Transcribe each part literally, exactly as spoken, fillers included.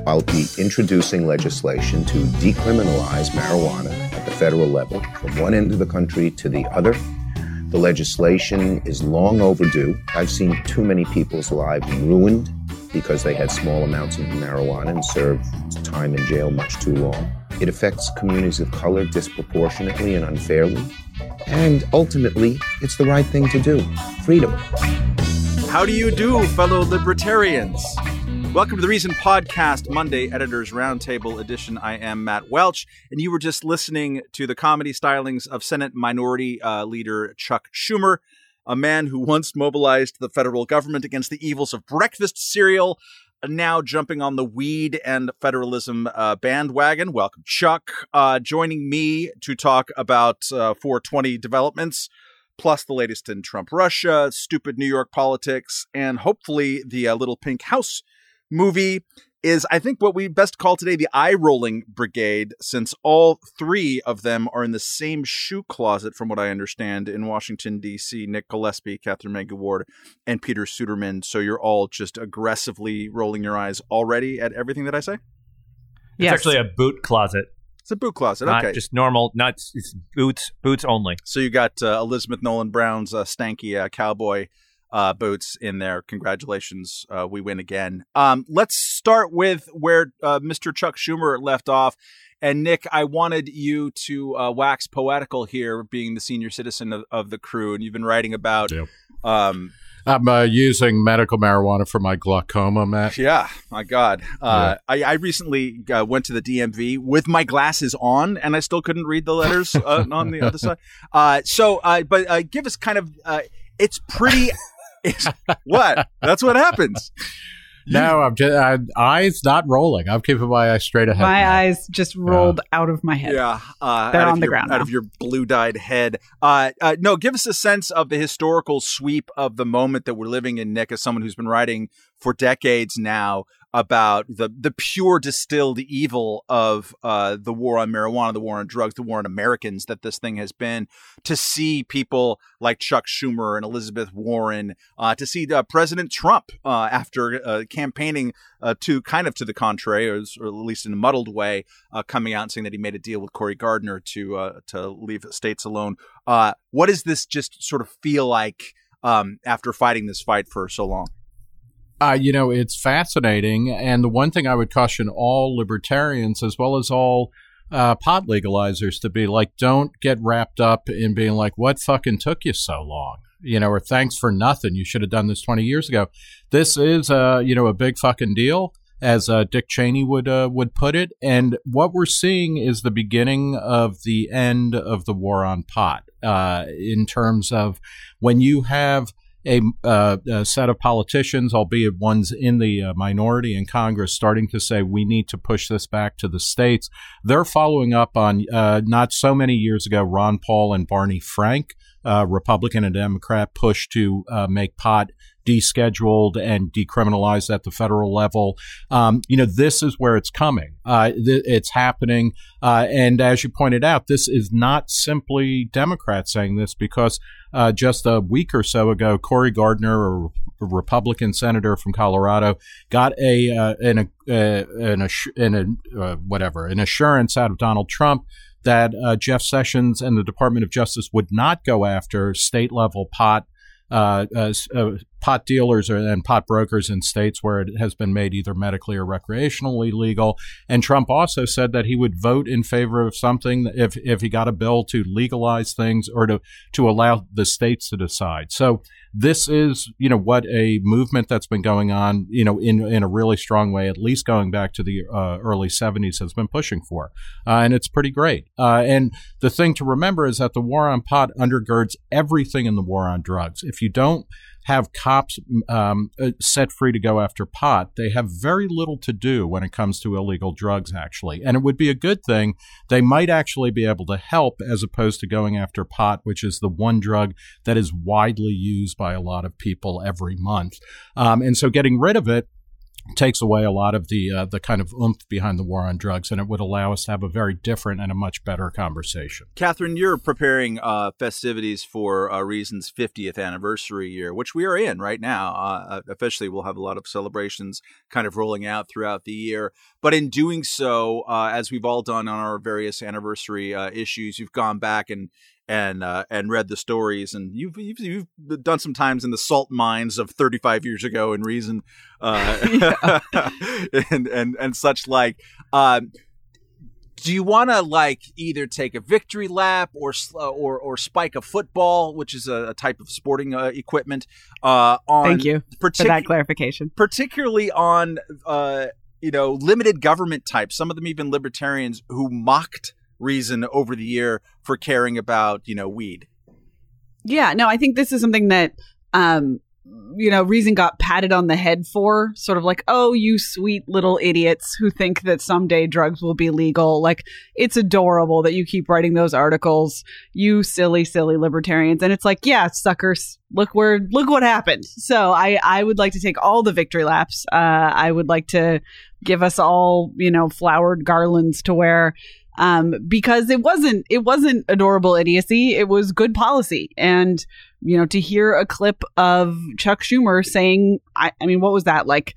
I'll be introducing legislation to decriminalize marijuana at the federal level, from one end of the country to the other. The legislation is long overdue. I've seen too many people's lives ruined because they had small amounts of marijuana and served time in jail much too long. It affects communities of color disproportionately and unfairly. And ultimately, it's the right thing to do. Freedom. How do you do, fellow libertarians? Welcome to the Reason Podcast, Monday Editors Roundtable edition. I am Matt Welch, and you were just listening to the comedy stylings of Senate Minority uh, Leader Chuck Schumer, a man who once mobilized the federal government against the evils of breakfast cereal, now jumping on the weed and federalism uh, bandwagon. Welcome, Chuck. Uh, joining me to talk about uh, four twenty developments, plus the latest in Trump Russia, stupid New York politics, and hopefully the uh, Little Pink House movie, is, I think, what we best call today the eye-rolling brigade, since all three of them are in the same shoe closet, from what I understand, in Washington, D C Nick Gillespie, Catherine Mangu-Ward, and Peter Suderman. So you're all just aggressively rolling your eyes already at everything that I say? Yes. It's actually a boot closet. It's a boot closet, not okay. Just normal, not it's boots, boots only. So you got uh, Elizabeth Nolan Brown's uh, stanky uh, cowboy Uh, boots in there. Congratulations. Uh, we win again. Um, let's start with where uh, Mister Chuck Schumer left off. And Nick, I wanted you to uh, wax poetical here, being the senior citizen of, of the crew. And you've been writing about... Yep. Um, I'm uh, using medical marijuana for my glaucoma, Matt. Yeah, my God. Uh, yeah. I, I recently uh, went to the D M V with my glasses on, and I still couldn't read the letters uh, on the other side. Uh, so, uh, but uh, give us kind of... Uh, it's pretty... It's, what? That's what happens. No, I'm just I, eyes not rolling. I'm keeping my eyes straight ahead. My now. eyes just rolled uh, out of my head. Yeah, uh, they're out on of the your, ground out now. of your blue-dyed head. Uh, uh, no, give us a sense of the historical sweep of the moment that we're living in, Nick, as someone who's been writing for decades now about the the pure distilled evil of uh, the war on marijuana, the war on drugs, the war on Americans that this thing has been. To see people like Chuck Schumer and Elizabeth Warren, uh, to see uh, President Trump uh, after uh, campaigning uh, to kind of to the contrary, or, or at least in a muddled way, uh, coming out and saying that he made a deal with Cory Gardner to uh, to leave states alone. Uh, what does this just sort of feel like um, after fighting this fight for so long? Uh, you know, it's fascinating. And the one thing I would caution all libertarians, as well as all uh, pot legalizers, to be like, don't get wrapped up in being like, what fucking took you so long? You know, or thanks for nothing. You should have done this twenty years ago. This is, uh, you know, a big fucking deal, as uh, Dick Cheney would uh, would put it. And what we're seeing is the beginning of the end of the war on pot, uh, in terms of when you have A, uh, a set of politicians, albeit ones in the uh, minority in Congress, starting to say we need to push this back to the states. They're following up on uh, not so many years ago, Ron Paul and Barney Frank, uh, Republican and Democrat, pushed to uh, make pot descheduled and decriminalized at the federal level. Um, you know, this is where it's coming. Uh, th- it's happening. Uh, and as you pointed out, this is not simply Democrats saying this, because uh, just a week or so ago, Cory Gardner, a Republican senator from Colorado, got a uh, an, uh, an, assu- an uh, whatever an assurance out of Donald Trump that uh, Jeff Sessions and the Department of Justice would not go after state level pot Uh, uh, uh, pot dealers or, and pot brokers in states where it has been made either medically or recreationally legal. And Trump also said that he would vote in favor of something if if he got a bill to legalize things or to to allow the states to decide. So this is, you know, what a movement that's been going on, you know, in in a really strong way, at least going back to the uh, early seventies, has been pushing for. Uh, and it's pretty great. Uh, and the thing to remember is that the war on pot undergirds everything in the war on drugs. If you don't have cops um, set free to go after pot, they have very little to do when it comes to illegal drugs, actually. And it would be a good thing. They might actually be able to help, as opposed to going after pot, which is the one drug that is widely used by a lot of people every month. Um, and so getting rid of it takes away a lot of the uh, the kind of oomph behind the war on drugs, and it would allow us to have a very different and a much better conversation. Catherine, you're preparing uh, festivities for uh, Reason's fiftieth anniversary year, which we are in right now. Uh, officially, we'll have a lot of celebrations kind of rolling out throughout the year. But in doing so, uh, as we've all done on our various anniversary uh, issues, you've gone back and and uh, and read the stories, and you've, you've you've done some times in the salt mines of thirty-five years ago in Reason, uh, and and and such like. Um, do you want to like either take a victory lap or or or spike a football, which is a, a type of sporting uh, equipment? Uh, on Thank you partic- for that clarification. Particularly on uh, you know limited government types. Some of them even libertarians who mocked Reason over the year for caring about, you know, weed. Yeah, no, I think this is something that, um, you know, Reason got patted on the head for, sort of like, oh, you sweet little idiots who think that someday drugs will be legal. Like, it's adorable that you keep writing those articles, you silly, silly libertarians. And it's like, yeah, suckers, look where, look what happened. So I, I would like to take all the victory laps. Uh, I would like to give us all, you know, flowered garlands to wear. Um, because it wasn't it wasn't adorable idiocy. It was good policy. And, you know, to hear a clip of Chuck Schumer saying, I, I mean, what was that? Like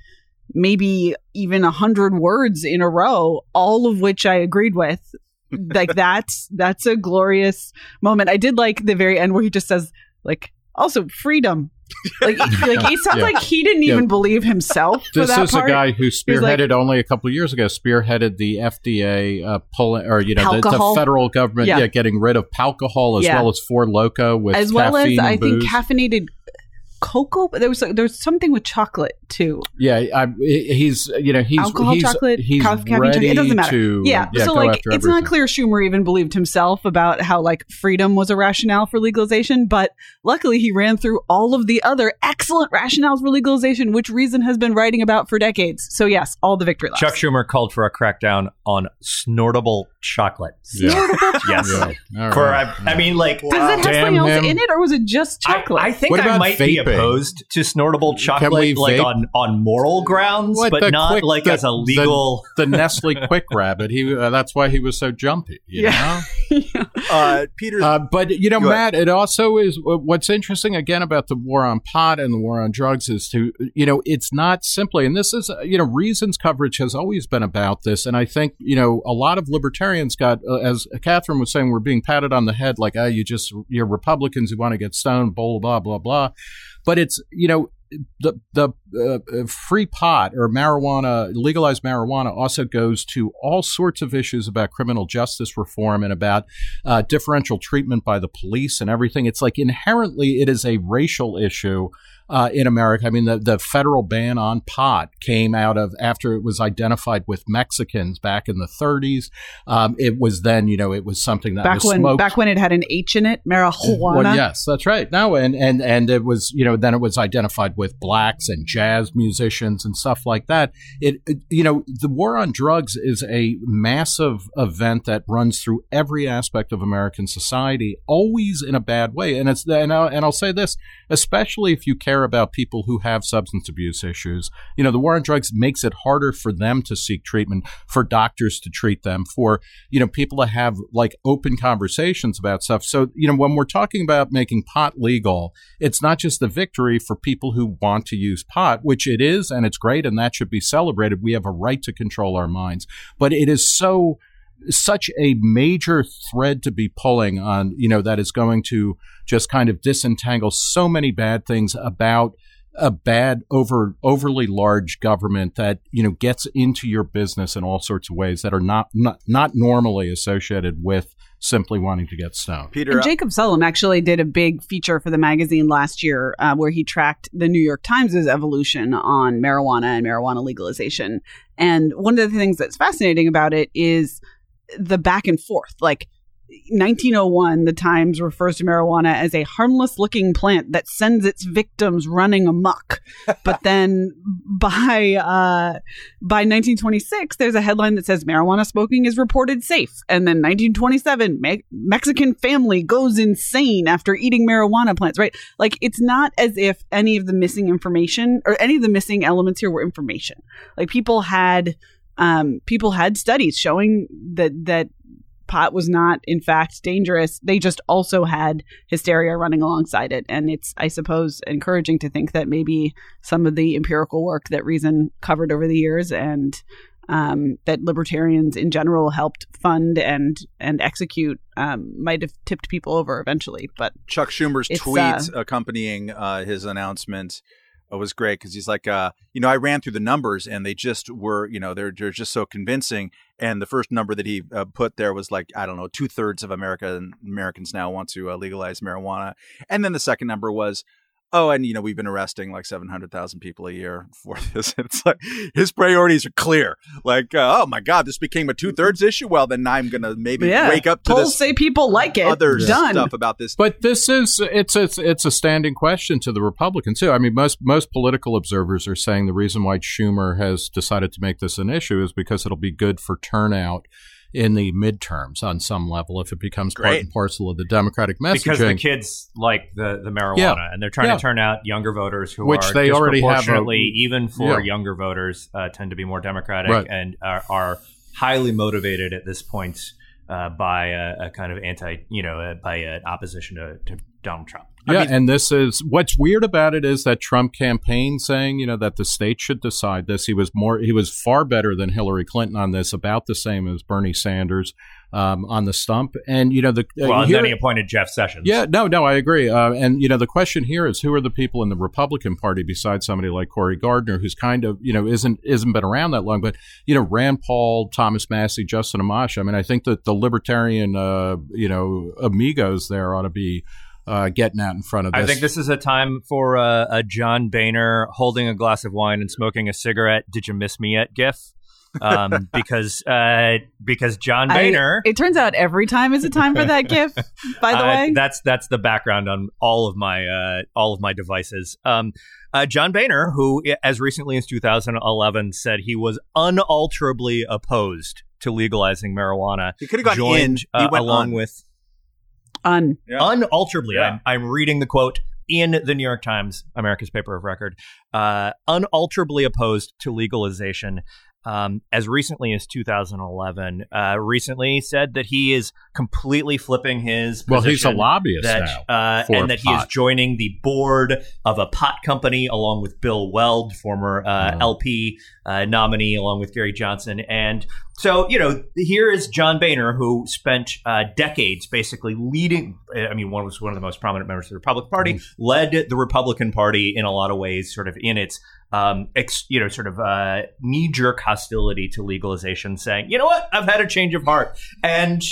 maybe even a hundred words in a row, all of which I agreed with. Like that's that's a glorious moment. I did like the very end where he just says, like, also freedom. Like, like it sounds yeah. like he didn't even yeah. believe himself. For this that is part. a guy who spearheaded like, only a couple of years ago. Spearheaded the F D A uh, pulling, or you know, the, the federal government, yeah. yeah, getting rid of alcohol as yeah. well as Four Loko with as well caffeine as I and think booze. Caffeinated cocoa. But there was there was something with chocolate too. Yeah, I, he's you know he's alcohol, he's, chocolate, he's caffeine, ready it doesn't matter. To, yeah, yeah, so like it's not clear Schumer even believed himself about how like freedom was a rationale for legalization, but luckily he ran through all of the other excellent rationales for legalization, which Reason has been writing about for decades. So yes, all the victory laps. Chuck Schumer called for a crackdown on snortable chocolate. Snortable yeah. chocolate. Yes. For I, I mean, like, wow. Does it have Damn something else him. in it, or was it just chocolate? I, I think what I might vaping? be opposed to snortable chocolate, like vape? on, on moral grounds, what, but not quick, like the, as a legal. The, the Nestle Quick Rabbit. He uh, that's why he was so jumpy. You yeah. know? yeah. Uh, Peter, uh, but you know, Go Matt, ahead. it also is what's interesting again about the war on pot and the war on drugs is to you know it's not simply, and this is you know Reason's coverage has always been about this, and I think you know a lot of libertarians got uh, as Catherine was saying, we're being patted on the head like, oh, you just you're Republicans who want to get stoned, blah blah blah blah, but it's you know. The the uh, free pot or marijuana, legalized marijuana, also goes to all sorts of issues about criminal justice reform and about uh, differential treatment by the police and everything. It's like inherently it is a racial issue uh, in America. I mean, the, the federal ban on pot came out of after it was identified with Mexicans back in the thirties. Um, it was then, you know, it was something that back was when smoked. back when it had an H in it, marijuana. Well, yes, that's right. No, and and and it was, you know, then it was identified with blacks and jazz musicians and stuff like that. It, it you know, the war on drugs is a massive event that runs through every aspect of American society, always in a bad way. And it's and I'll, and I'll say this, especially if you care about people who have substance abuse issues. You know, the war on drugs makes it harder for them to seek treatment, for doctors to treat them, for, you know, people to have like open conversations about stuff. So, you know, when we're talking about making pot legal, it's not just a victory for people who want to use pot, which it is, and it's great, and that should be celebrated. We have a right to control our minds. But it is so such a major thread to be pulling on, you know, that is going to just kind of disentangle so many bad things about a bad, over overly large government that, you know, gets into your business in all sorts of ways that are not not, not normally associated with simply wanting to get stoned. Peter, and Jacob Sullum actually did a big feature for the magazine last year uh, where he tracked the New York Times' evolution on marijuana and marijuana legalization. And one of the things that's fascinating about it is the back and forth. Like, nineteen oh one, the Times refers to marijuana as a harmless-looking plant that sends its victims running amok. But then by uh, by nineteen twenty-six, there's a headline that says marijuana smoking is reported safe. And then nineteen twenty-seven, Me- Mexican family goes insane after eating marijuana plants, right? Like, it's not as if any of the missing information or any of the missing elements here were information. Like, people had um, people had studies showing that that pot was not, in fact, dangerous. They just also had hysteria running alongside it. And it's, I suppose, encouraging to think that maybe some of the empirical work that Reason covered over the years and um, that libertarians in general helped fund and and execute um, might have tipped people over eventually. But Chuck Schumer's it's, tweet uh, accompanying uh, his announcement uh, was great because he's like, uh, you know, I ran through the numbers and they just were, you know, they're, they're just so convincing. And the first number that he uh, put there was like, I don't know, two thirds of America Americans now want to uh, legalize marijuana. And then the second number was, oh, and, you know, we've been arresting like seven hundred thousand people a year for this. It's like his priorities are clear. Like, uh, oh, my God, this became a two thirds issue. Well, then I'm going to maybe yeah, wake up to polls this say people like it. other Done. stuff about this. But this is it's it's it's a standing question to the Republicans too. I mean, most most political observers are saying the reason why Schumer has decided to make this an issue is because it'll be good for turnout in the midterms on some level if it becomes part Great. and parcel of the Democratic messaging. Because the kids like the, the marijuana, Yeah. and they're trying Yeah. to turn out younger voters who Which are they already have a- disproportionately, even for Yeah. younger voters, uh, tend to be more Democratic Right. and are, are highly motivated at this point uh, by a, a kind of anti, you know, uh, by an opposition to, to Donald Trump. I Yeah, mean, and this is what's weird about it is that Trump campaign saying, you know, that the state should decide this. He was more, he was far better than Hillary Clinton on this, about the same as Bernie Sanders um, on the stump. And you know, the uh, well, and here- then he appointed Jeff Sessions. yeah, no, no, I agree. Uh, and you know, the question here is, who are the people in the Republican Party besides somebody like Cory Gardner, who's kind of, you know, isn't isn't been around that long, but you know, Rand Paul, Thomas Massey, Justin Amash. I mean, I think that the libertarian, uh, you know, amigos there ought to be uh, getting out in front of this. I think this is a time for uh, a John Boehner holding a glass of wine and smoking a cigarette. Did you miss me yet? GIF. Um, because uh, because John Boehner. I, it turns out every time is a time for that GIF. By the uh, way, that's that's the background on all of my uh, all of my devices. Um, uh, John Boehner, who as recently as two thousand eleven said he was unalterably opposed to legalizing marijuana, He could have gone joined, in. He uh, went along on. with un. Yeah. unalterably. Yeah. I'm, I'm reading the quote in the New York Times, America's paper of record. Uh, unalterably opposed to legalization. Um, as recently as two thousand eleven, uh, recently said that he is completely flipping his well, he's a position lobbyist that, now, uh, for and that he is pot. joining the board of a pot company along with Bill Weld, former uh, Oh. L P uh, nominee, along with Gary Johnson. And so, you know, here is John Boehner, who spent uh, decades basically leading. I mean, one was one of the most prominent members of the Republican Party, Mm. led the Republican Party in a lot of ways, sort of in its Um, ex, you know, sort of uh, knee-jerk hostility to legalization, saying, you know what, I've had a change of heart. And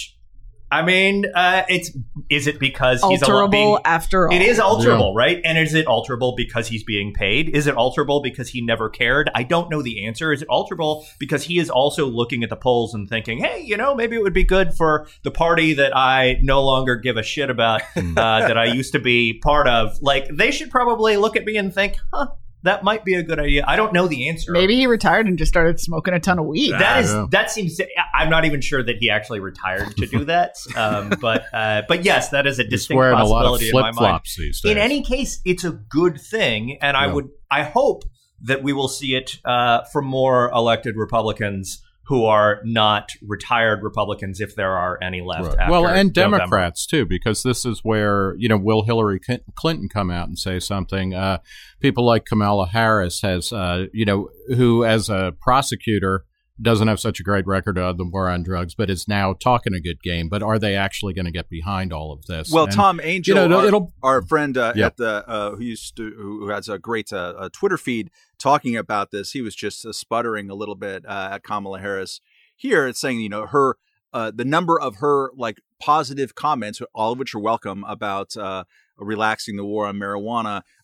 I mean, uh, it's is it because he's a Alterable being, after all. It is alterable, right? And is it alterable because he's being paid? Is it alterable because he never cared? I don't know the answer. Is it alterable because he is also looking at the polls and thinking, hey, you know, maybe it would be good for the party that I no longer give a shit about, uh, that I used to be part of. Like, they should probably look at me and think, huh, that might be a good idea. I don't know the answer. Maybe he retired and just started smoking a ton of weed. That is Yeah. that seems. I'm not even sure that he actually retired to do that. Um, but uh, but yes, that is a He's distinct wearing a lot of possibility in my flip mind. flops these days. In any case, it's a good thing, and I Yeah. would I hope that we will see it uh, from more elected Republicans who are not retired Republicans, if there are any left. Right. After Well, and November. Democrats too, because this is where, you know, will Hillary Clinton come out and say something? Uh, people like Kamala Harris has, uh, you know, who as a prosecutor doesn't have such a great record of the war on drugs, but is now talking a good game. But are they actually going to get behind all of this? Well, And, Tom Angel, you know, it'll- our, it'll- our friend uh, Yeah. at the uh, who used to who has a great uh, uh, Twitter feed talking about this, he was just uh, sputtering a little bit uh, at Kamala Harris. Here, it's saying, you know, her uh, the number of her like positive comments, all of which are welcome, about uh, relaxing the war on marijuana,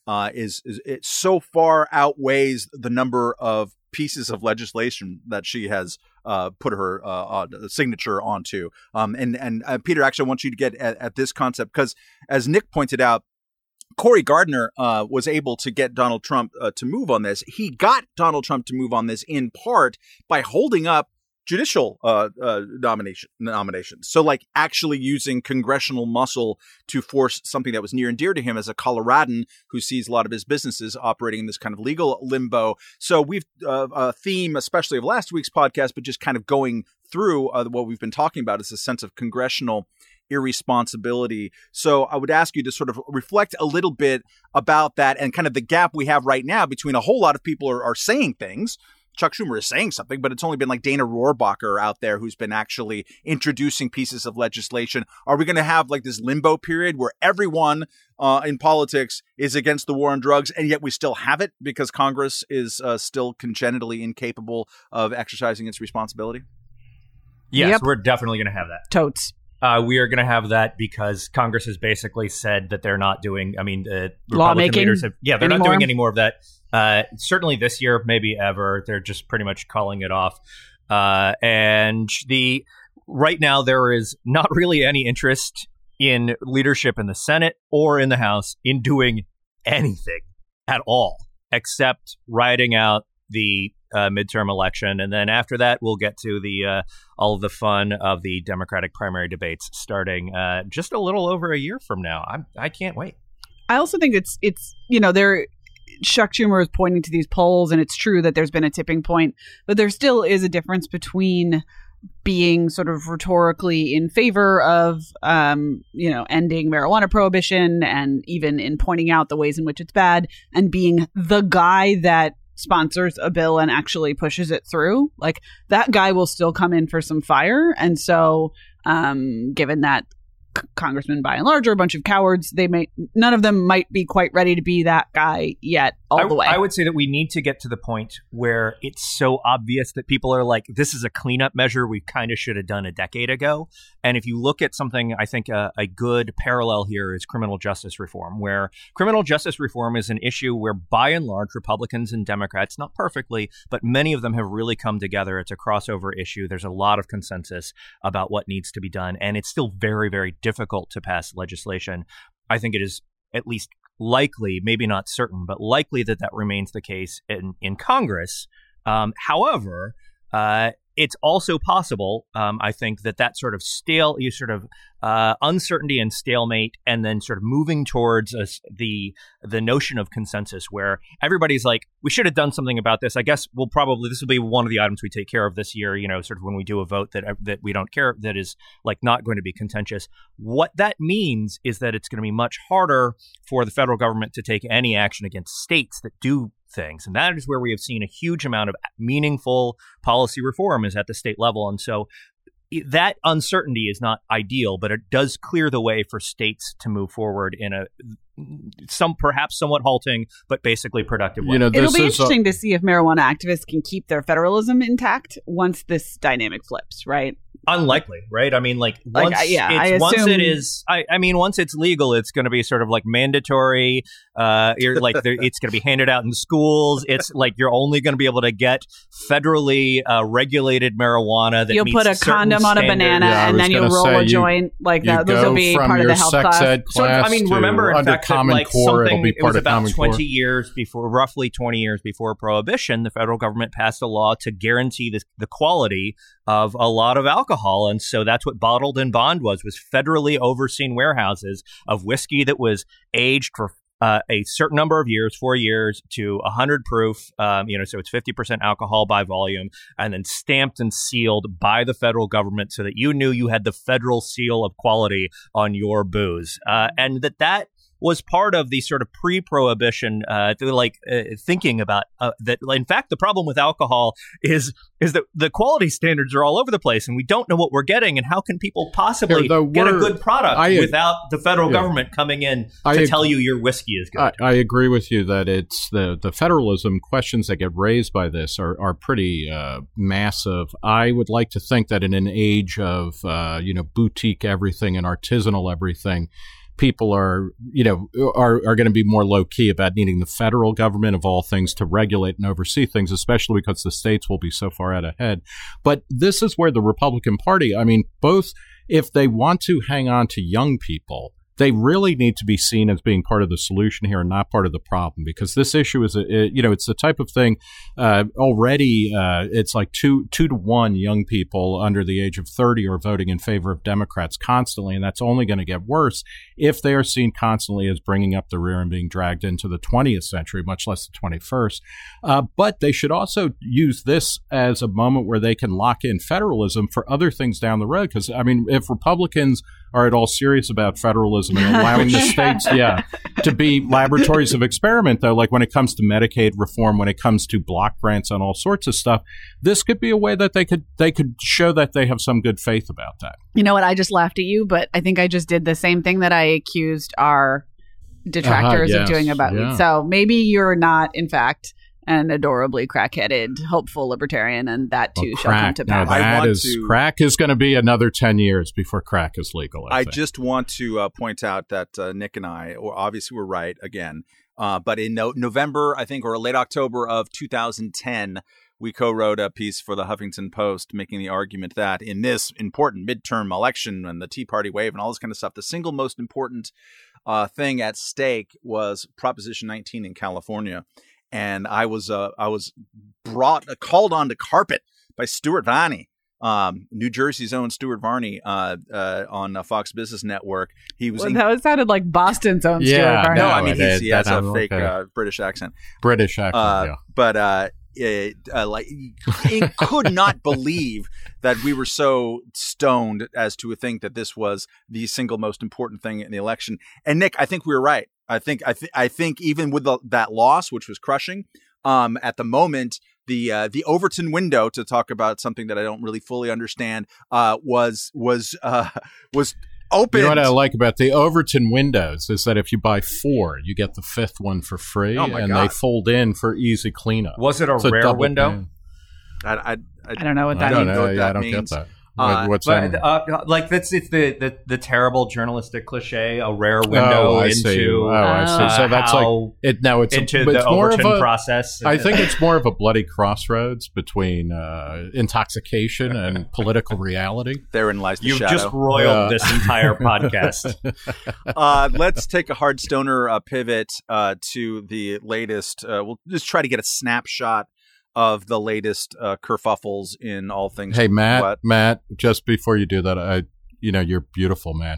uh, is, is it so far outweighs the number of pieces of legislation that she has uh, put her uh, uh, signature onto. Um, and and uh, Peter, actually, I want you to get at, at this concept because, as Nick pointed out, Cory Gardner uh, was able to get Donald Trump uh, to move on this. He got Donald Trump to move on this in part by holding up judicial uh, uh, nomination nominations. So like actually using congressional muscle to force something that was near and dear to him as a Coloradan who sees a lot of his businesses operating in this kind of legal limbo. So we've uh, a theme, especially of last week's podcast, but just kind of going through uh, what we've been talking about is a sense of congressional irresponsibility. So I would ask you to sort of reflect a little bit about that and kind of the gap we have right now between a whole lot of people are, are saying things. Chuck Schumer is saying something, but it's only been like Dana Rohrabacher out there who's been actually introducing pieces of legislation. Are we going to have like this limbo period where everyone uh, in politics is against the war on drugs, and yet we still have it because Congress is uh, still congenitally incapable of exercising its responsibility? Yes, Yep. we're definitely going to have that. Totes. Uh, we are going to have that because Congress has basically said that they're not doing, I mean, uh, Republican Lawmaking leaders have, yeah, they're anymore? not doing any more of that. Uh, certainly this year, maybe ever. They're just pretty much calling it off. Uh, and the right now, there is not really any interest in leadership in the Senate or in the House in doing anything at all, except riding out the uh, midterm election. And then after that, we'll get to the uh, all of the fun of the Democratic primary debates starting uh, just a little over a year from now. I'm, I can't wait. I also think it's it's you know there Chuck Schumer is pointing to these polls, and it's true that there's been a tipping point, but there still is a difference between being sort of rhetorically in favor of um, you know ending marijuana prohibition and even in pointing out the ways in which it's bad, and being the guy that sponsors a bill and actually pushes it through. Like that guy will still come in for some fire, and so um, given that congressmen by and large are a bunch of cowards, they may none of them might be quite ready to be that guy yet all I, the way. I would say that we need to get to the point where it's so obvious that people are like, this is a cleanup measure we kind of should have done a decade ago. And if you look at something, I think a, a good parallel here is criminal justice reform, where criminal justice reform is an issue where by and large Republicans and Democrats, not perfectly, but many of them have really come together. It's a crossover issue. There's a lot of consensus about what needs to be done. And it's still very, very difficult to pass legislation. I think it is at least likely, maybe not certain, but likely that that remains the case in, in Congress. Um, however, uh, it's also possible, um, I think, that that sort of stale, you sort of uh, uncertainty and stalemate, and then sort of moving towards a, the the notion of consensus, where everybody's like, we should have done something about this. I guess we'll probably this will be one of the items we take care of this year. You know, sort of when we do a vote that that we don't care, that is like not going to be contentious. What that means is that it's going to be much harder for the federal government to take any action against states that do things. And that is where we have seen a huge amount of meaningful policy reform is at the state level. And so that uncertainty is not ideal, but it does clear the way for states to move forward in a some perhaps somewhat halting, but basically productive way. You know, It'll this be is interesting to see if marijuana activists can keep their federalism intact once this dynamic flips, right? Unlikely, right? I mean, like Like, once I- yeah, I it's, once assume- it is, I, I mean, once it's legal, it's going to be sort of like mandatory. Uh, you're like there- it's going to be handed out in schools. It's like you're only going to be able to get federally uh, regulated marijuana that You'll meets put a certain condom on a standards. banana, Yeah, I and was then you'll gonna roll say, a you- joint like you that. Those go will be from part of your the health sex class. ed So, I class mean, to remember in under fact Common that like Core, it'll something be it part was of about Common twenty Core. years before, roughly twenty years before Prohibition, the federal government passed a law to guarantee the, the quality of a lot of alcohol, and so that's what Bottled and Bond was was federally overseen warehouses of whiskey that was aged for uh, a certain number of years, four years to one hundred proof, um, you know, so it's fifty percent alcohol by volume, and then stamped and sealed by the federal government so that you knew you had the federal seal of quality on your booze, uh, and that that was part of the sort of pre-prohibition, uh, like uh, thinking about uh, that. In fact, the problem with alcohol is is that the quality standards are all over the place, and we don't know what we're getting. And how can people possibly Here, the get a word- good product I- without the federal yeah. government coming in I to ag- tell you your whiskey is good? I, I agree with you that it's the, the federalism questions that get raised by this are, are pretty uh, massive. I would like to think that in an age of, uh, you know, boutique everything and artisanal everything, people are, you know, are, are going to be more low key about needing the federal government of all things to regulate and oversee things, especially because the states will be so far out ahead. But this is where the Republican Party, I mean, both if they want to hang on to young people, they really need to be seen as being part of the solution here and not part of the problem, because this issue is, a, it, you know, it's the type of thing uh, already uh, it's like two, two to one young people under the age of thirty are voting in favor of Democrats constantly. And that's only going to get worse if they are seen constantly as bringing up the rear and being dragged into the twentieth century, much less the twenty-first. Uh, but they should also use this as a moment where they can lock in federalism for other things down the road. Because, I mean, if Republicans are at all serious about federalism and allowing the states, yeah, to be laboratories of experiment, though, like when it comes to Medicaid reform, when it comes to block grants and all sorts of stuff, this could be a way that they could they could show that they have some good faith about that. You know what? I just laughed at you, but I think I just did the same thing that I accused our detractors uh-huh, yes, of doing about yeah. me. So maybe you're not, in fact, an adorably crack-headed, hopeful libertarian, and that too well, shall crack, come to now pass. I that want is, to- crack is going to be another ten years before crack is legal. I, I think. just want to uh, point out that uh, Nick and I, or obviously, were right again. Uh, but in no- November, I think, or late October of two thousand ten, we co-wrote a piece for the Huffington Post making the argument that in this important midterm election and the Tea Party wave and all this kind of stuff, the single most important uh, thing at stake was Proposition nineteen in California. And I was uh, I was brought uh, called on to carpet by Stuart Varney, um, New Jersey's own Stuart Varney, uh, uh, on uh, Fox Business Network. He was Well, in- that was, sounded like Boston's own Yeah, Stuart Varney. no, No, I mean it- he's, he has that- a I'm fake okay. uh, British accent, British accent, uh, yeah. but uh, it, uh, like he could not believe that we were so stoned as to think that this was the single most important thing in the election. And Nick, I think we were right. I think I, th- I think even with the, that loss, which was crushing, um, at the moment, the uh, the Overton window, to talk about something that I don't really fully understand, uh, was was uh, was open. You know what I like about the Overton windows is that if you buy four, you get the fifth one for free, Oh my and God. they fold in for easy cleanup. Was it a It's a rare double window? pan. I, I, I, I don't know what I that don't means. know know. what Yeah, that I don't means. get that. Uh, What- What's But that? uh, like that's it's the, the the terrible journalistic cliche, a rare window oh, I into see. Oh, I see. uh, So that's how- like it. No, it's into a, the it's more of Overton a, process. I think it's more of a bloody crossroads between uh, intoxication and political reality. therein lies the You've shadow. just roiled Yeah. this entire podcast. uh, let's take a hard stoner uh, pivot uh, to the latest. Uh, we'll just try to get a snapshot of the latest uh, kerfuffles in all things. Hey, Matt, What? Matt, just before you do that, I, you know, you're beautiful, man.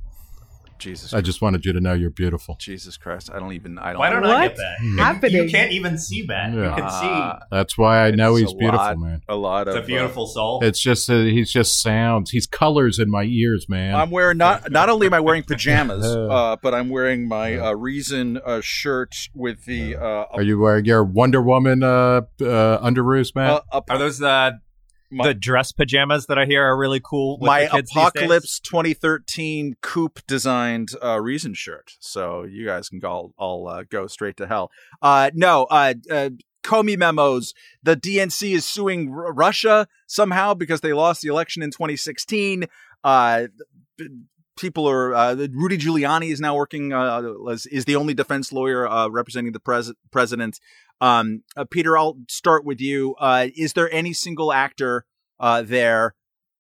Jesus, I just wanted you to know you're beautiful. Jesus Christ! I don't even. I don't. Why don't I What? get that? Happening? You can't even see Ben. Yeah. You can see Uh, That's why I know it's he's a beautiful, lot, man. A lot of it's a beautiful soul. It's just uh, he's just sounds. He's colors in my ears, man. Uh, I'm wearing not not only am I wearing pajamas, uh, but I'm wearing my uh, Reason uh, shirt with the uh, Are you wearing your Wonder Woman uh, uh, underoos, man? uh, up, Are those the my, the dress pajamas that I hear are really cool? With my the kids these Apocalypse twenty thirteen coupe designed uh, Reason shirt? So you guys can all all uh, go straight to hell. Uh, no, uh, uh, Comey memos. The D N C is suing R- Russia somehow because they lost the election in twenty sixteen. Uh, people are uh, Rudy Giuliani is now working uh, is, is the only defense lawyer uh, representing the pres- president. Um, uh, Peter, I'll start with you. Uh, is there any single actor uh, there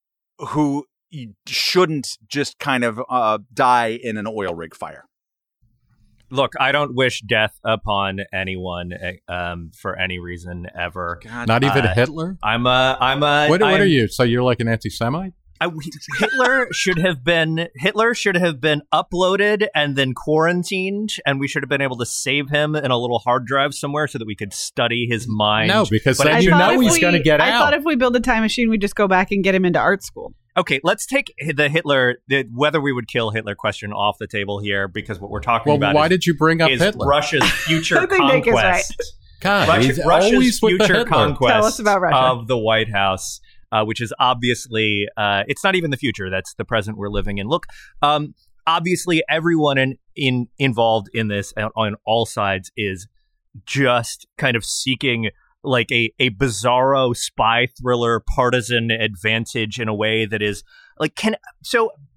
who shouldn't just kind of uh, die in an oil rig fire? Look, I don't wish death upon anyone um, for any reason ever. God, Not even uh, Hitler. I'm a, I'm a. What, what I'm- are you? So you're like an anti-Semite? I, Hitler should have been Hitler should have been uploaded and then quarantined, and we should have been able to save him in a little hard drive somewhere so that we could study his mind. No, because But then I you thought know if he's we- going to get I out. thought if we build a time machine, we just go back and get him into art school. Okay, let's take the Hitler, the, whether we would kill Hitler question off the table here, because what we're talking well, about why is, did you bring up is Hitler? Russia's future I think Nick is conquest. God, Russia- he's Russia's always with the future Hitler. conquest Tell us about Russia. of the White House, uh, which is obviously, uh, it's not even the future. That's the present we're living in. Look, um, obviously everyone in, in involved in this on, on all sides is just kind of seeking like a, a bizarro spy thriller partisan advantage in a way that is like, can, so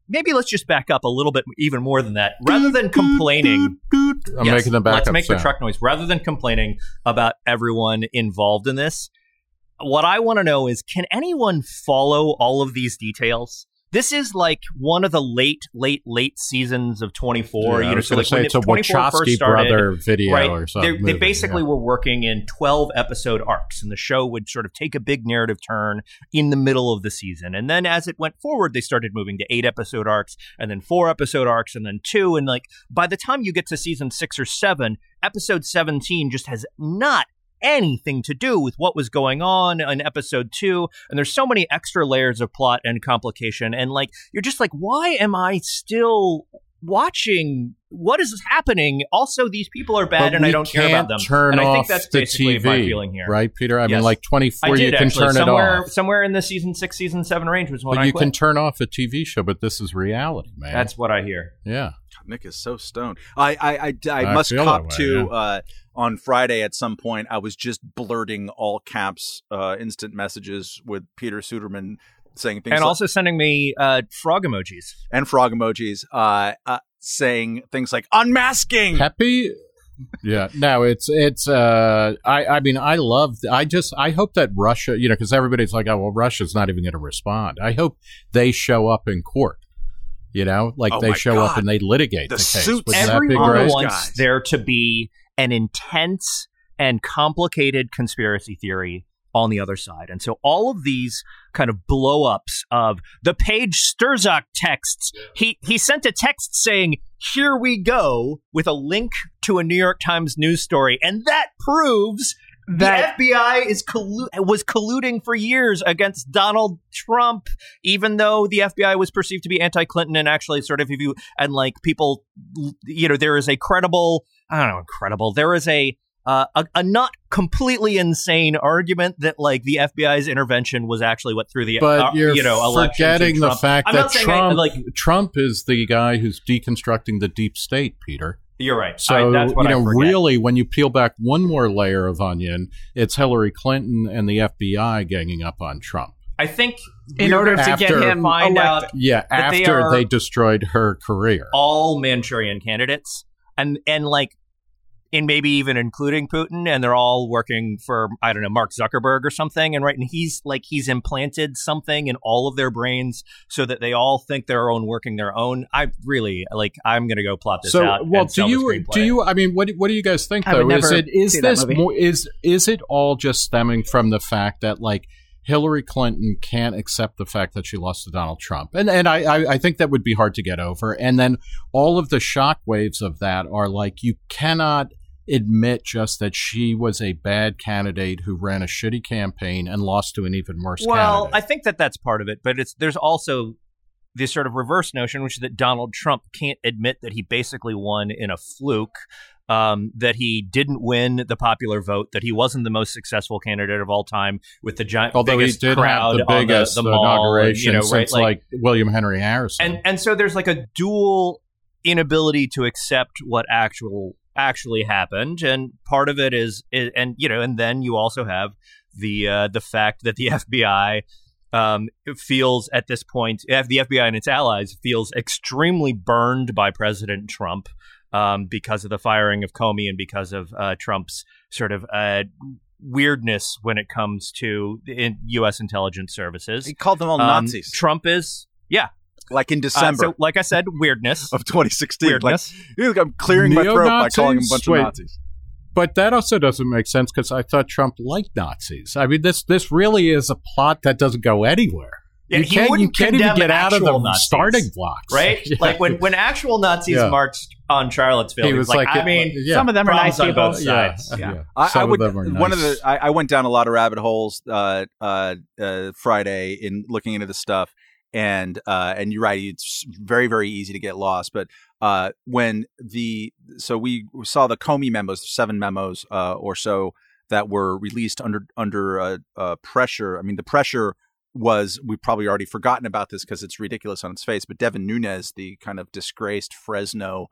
maybe let's just back up a little bit, even more than that. Rather than complaining, I'm yes, making the backup let's make sound. the truck noise. Rather than complaining about everyone involved in this, what I want to know is, can anyone follow all of these details? This is like one of the late, late, late seasons of twenty-four. Yeah, you I know, was so gonna like say when it's a twenty-four first Wachowski started, brother video right, or something. They, they movie, basically yeah. were working in twelve episode arcs, and the show would sort of take a big narrative turn in the middle of the season. And then as it went forward, they started moving to eight episode arcs, and then four episode arcs, and then two. And like by the time you get to season six or seven, episode seventeen just has not anything to do with what was going on in episode two, and there's so many extra layers of plot and complication, and like you're just like, why am I still watching? What is happening? Also, these people are bad, But and we I don't care about can't them. Turn and I think off that's the basically T V, my feeling here, right, Peter? I Yes. mean, like I twenty-four, did you can actually. turn somewhere, it off. somewhere in the season six, season seven range was when But I you quit. can turn off a T V show, but this is reality, man. That's what I hear. yeah. Nick is so stoned. I I I, I, I must feel cop that way, to yeah. uh, on Friday at some point. I was just blurting all caps uh, instant messages with Peter Suderman saying things And like, also sending me uh, frog emojis. and frog emojis uh, uh, saying things like unmasking. Peppy. Yeah, no, it's it's. Uh, I I mean, I love. I just I hope that Russia, you know, because everybody's like, oh well, Russia's not even going to respond. I hope they show up in court. You know, like Oh they my show up God. and they litigate The the, case. suits. Wouldn't that be Everyone great? Those guys. wants there to be an intense and complicated conspiracy theory on the other side. And so all of these kind of blow-ups of the Paige Sturzak texts, he, he sent a text saying, here we go, with a link to a New York Times news story. And that proves the That- F B I is collu- was colluding for years against Donald Trump, even though the F B I was perceived to be anti-Clinton, and actually sort of, if you, and like people, you know, there is a credible, I don't know, incredible, there is a, uh, a, a not completely insane argument that like the F B I's intervention was actually what threw the, But uh, you're you know, election to forgetting the Trump. fact I'm that not saying I, Trump, like, Trump is the guy who's deconstructing the deep state, Peter. you're right. So, I, that's what you know, I forget. really, when you peel back one more layer of onion, it's Hillary Clinton and the F B I ganging up on Trump. I think in we're order gonna to get after- him find out elected. Yeah, That they after are- they destroyed her career. all Manchurian candidates, and and like, and maybe even including Putin, and they're all working for, I don't know, Mark Zuckerberg or something. And right, and he's like, he's implanted something in all of their brains so that they all think their own working their own. I really like. I'm gonna go plot this So, out. well, and do sell the you screenplay. do you? I mean, what what do you guys think I would though? Is never it is see that this movie. more is is it all just stemming from the fact that like Hillary Clinton can't accept the fact that she lost to Donald Trump, and and I I, I think that would be hard to get over. And then all of the shockwaves of that are like you cannot admit just that she was a bad candidate who ran a shitty campaign and lost to an even worse Well, I candidate. think that that's part of it, but it's there's also this sort of reverse notion, which is that Donald Trump can't admit that he basically won in a fluke, um, that he didn't win the popular vote, that he wasn't the most successful candidate of all time with the giant, Although he biggest did crowd have the on biggest the, the mall, inauguration and, you know, right, since like, William Henry Harrison. and and so there's like a dual inability to accept what actual actually happened, and part of it is, is and you know, and then you also have the uh, the fact that the F B I um, feels at this point, the F B I and its allies feels extremely burned by President Trump um, because of the firing of Comey and because of uh, Trump's sort of uh, weirdness when it comes to in U S intelligence services. He called them all Um, Nazis, Trump is, yeah. like in Uh, December so, like I said, weirdness. of twenty sixteen. Like, Weirdness. you know, like, I'm clearing my throat by calling him a bunch Neo-Nazis? of Wait. Nazis. But that also doesn't make sense because I thought Trump liked Nazis. I mean, this this really is a plot that doesn't go anywhere. Yeah, you he can't, you wouldn't can't even condemn get out of the actual Nazis, starting blocks, right? Yeah. Like when, when actual Nazis Yeah. marched on Charlottesville, He he was was like, like, I mean, yeah. Some of them are nice problems on people. both sides. Yeah, Yeah. yeah. I, I Some would. of them are One of nice. the. I, I went down a lot of rabbit holes uh, uh, uh, Friday in looking into this stuff, and uh, and you're right. It's very very easy to get lost. But uh, when the so we saw the Comey memos, seven memos uh, or so that were released under under uh, uh, pressure. I mean, the pressure was, we've probably already forgotten about this because it's ridiculous on its face. But Devin Nunes, the kind of disgraced Fresno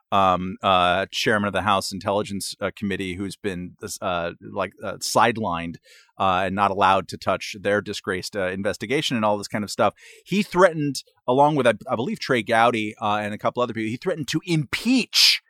um, uh, chairman of the House Intelligence uh, Committee, who's been uh, like uh, sidelined uh, and not allowed to touch their disgraced uh, investigation and all this kind of stuff. He threatened, along with I, I believe Trey Gowdy uh, and a couple other people, he threatened to impeach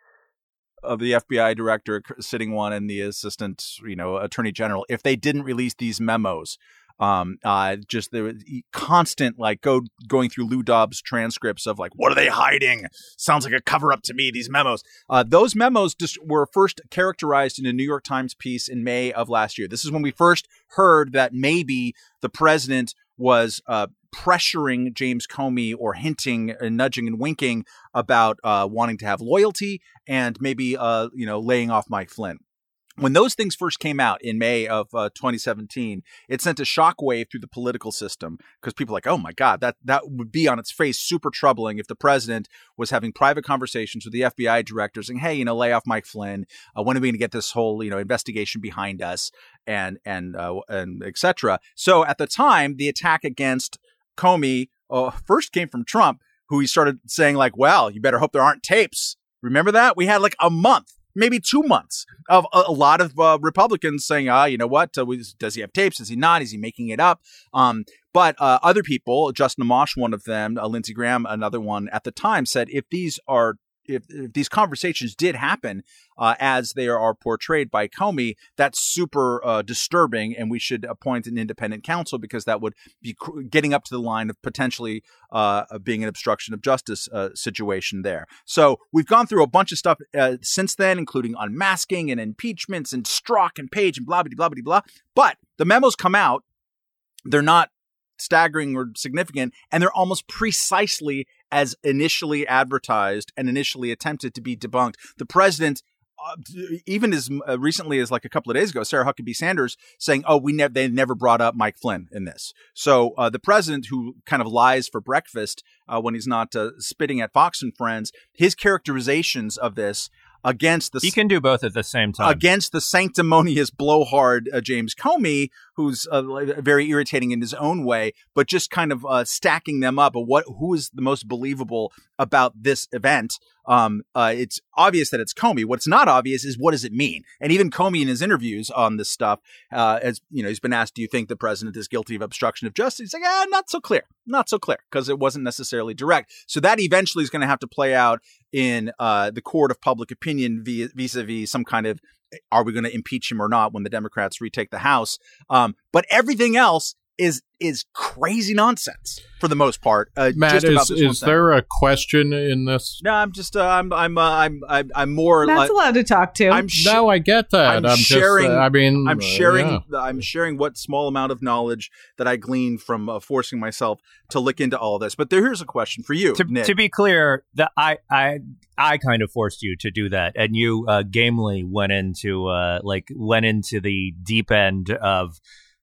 of the F B I director, sitting one, and the assistant, you know, attorney general if they didn't release these memos. Um, uh, just the constant, like, go going through Lou Dobbs transcripts of like, what are they hiding? Sounds like a cover up to me, these memos. Uh, those memos just were first characterized in a New York Times piece in May of last year. This is when we first heard that maybe the president was uh, pressuring James Comey or hinting and nudging and winking about uh, wanting to have loyalty and maybe, uh, you know, laying off Mike Flynn. When those things first came out in May of uh, twenty seventeen, it sent a shockwave through the political system because people were like, oh, my God, that that would be on its face super troubling if the president was having private conversations with the F B I director saying, hey, you know, lay off Mike Flynn. Uh, when are we going to get this whole, you know, investigation behind us and and uh, and et cetera. So at the time, the attack against Comey uh, first came from Trump, who he started saying like, well, you better hope there aren't tapes. Remember that? We had like a month. Maybe two months of a, a lot of uh, Republicans saying, ah, you know what? Uh, does he have tapes? Does he not? Is he making it up? Um, but uh, other people, Justin Amash, one of them, uh, Lindsey Graham, another one at the time, said if these are If, if these conversations did happen uh, as they are portrayed by Comey, that's super uh, disturbing, and we should appoint an independent counsel because that would be cr- getting up to the line of potentially uh, being an obstruction of justice uh, situation there. So we've gone through a bunch of stuff uh, since then, including unmasking and impeachments and Strzok and Page and blah, blah, blah, blah, blah. But the memos come out. They're not staggering or significant, and they're almost precisely as initially advertised and initially attempted to be debunked. The president, uh, even as uh, recently as like a couple of days ago, Sarah Huckabee Sanders saying, oh, we never, they never brought up Mike Flynn in this. So uh, the president, who kind of lies for breakfast uh, when he's not uh, spitting at Fox and Friends, his characterizations of this against the he can do both at the same time against the sanctimonious blowhard uh, James Comey, who's uh, very irritating in his own way, but just kind of uh, stacking them up. But what who is the most believable about this event? Um, uh, it's obvious that it's Comey. What's not obvious is what does it mean? And even Comey in his interviews on this stuff, uh, as you know, he's been asked, "Do you think the president is guilty of obstruction of justice?" He's like, "Ah, not so clear, not so clear," because it wasn't necessarily direct. So that eventually is going to have to play out in uh, the court of public opinion vis-a-vis some kind of, are we going to impeach him or not when the Democrats retake the House? Um, but everything else is is crazy nonsense for the most part. Uh, Matt, just about is, this is there a question in this? No, I'm just uh, I'm I'm uh, I'm I'm I'm more. Matt's uh, allowed to talk to. I'm sh- no, I get that. I'm, I'm sharing. Just, uh, I mean, I'm sharing. Uh, yeah. I'm sharing what small amount of knowledge that I gleaned from uh, forcing myself to look into all of this. But there, here's a question for you, To, Nick. to be clear, that I I I kind of forced you to do that, and you uh, gamely went into uh, like went into the deep end of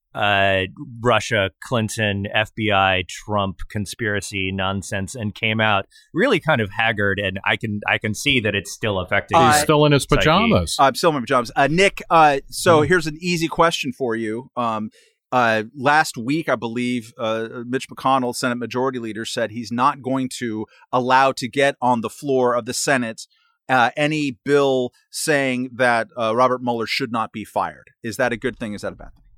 uh, Russia, Clinton, F B I, Trump conspiracy nonsense, and came out really kind of haggard. And I can I can see that it's still affecting. Uh, He's still in his pajamas. I'm still in my pajamas. Uh, Nick, uh, so Mm. here's an easy question for you. Um, uh, last week, I believe, uh, Mitch McConnell, Senate Majority Leader, said he's not going to allow to get on the floor of the Senate uh, any bill saying that uh, Robert Mueller should not be fired. Is that a good thing? Is that a bad thing?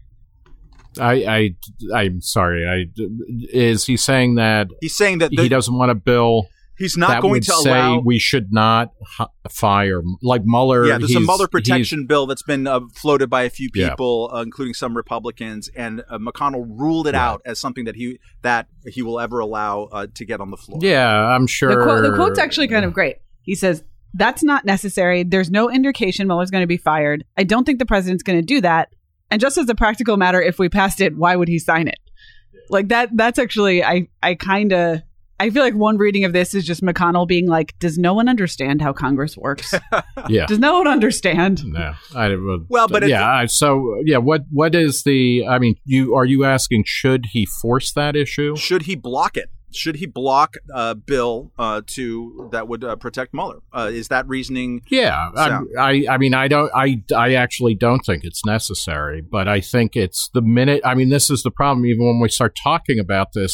I, I, I'm sorry. I is he saying that He's saying that the, he doesn't want a bill he's not that going would to say allow. we should not h- fire like Mueller? Yeah, there's a he's- Mueller he's- protection bill that's been uh, floated by a few Yeah. people, uh, including some Republicans, and uh, McConnell ruled it Right. out as something that he that he will ever allow uh, to get on the floor. Yeah, I'm sure. The, quote, the quote's actually kind of great. He says, that's not necessary. There's no indication Mueller's going to be fired. I don't think the president's going to do that. And just as a practical matter, if we passed it, why would he sign it? Like that, that's actually, I, I kind of, I feel like one reading of this is just McConnell being like, does no one understand how Congress works? Yeah. Does no one understand? No, I, uh, Well, but yeah. I, so yeah, what what is the? I mean, you are you asking should he force that issue? Should he block it? Should he block a uh, bill uh, to that would uh, protect Mueller? Uh, is that reasoning? Yeah, I, So- I, I mean, I don't, I, I actually don't think it's necessary, but I think it's the minute. I mean, this is the problem. Even when we start talking about this,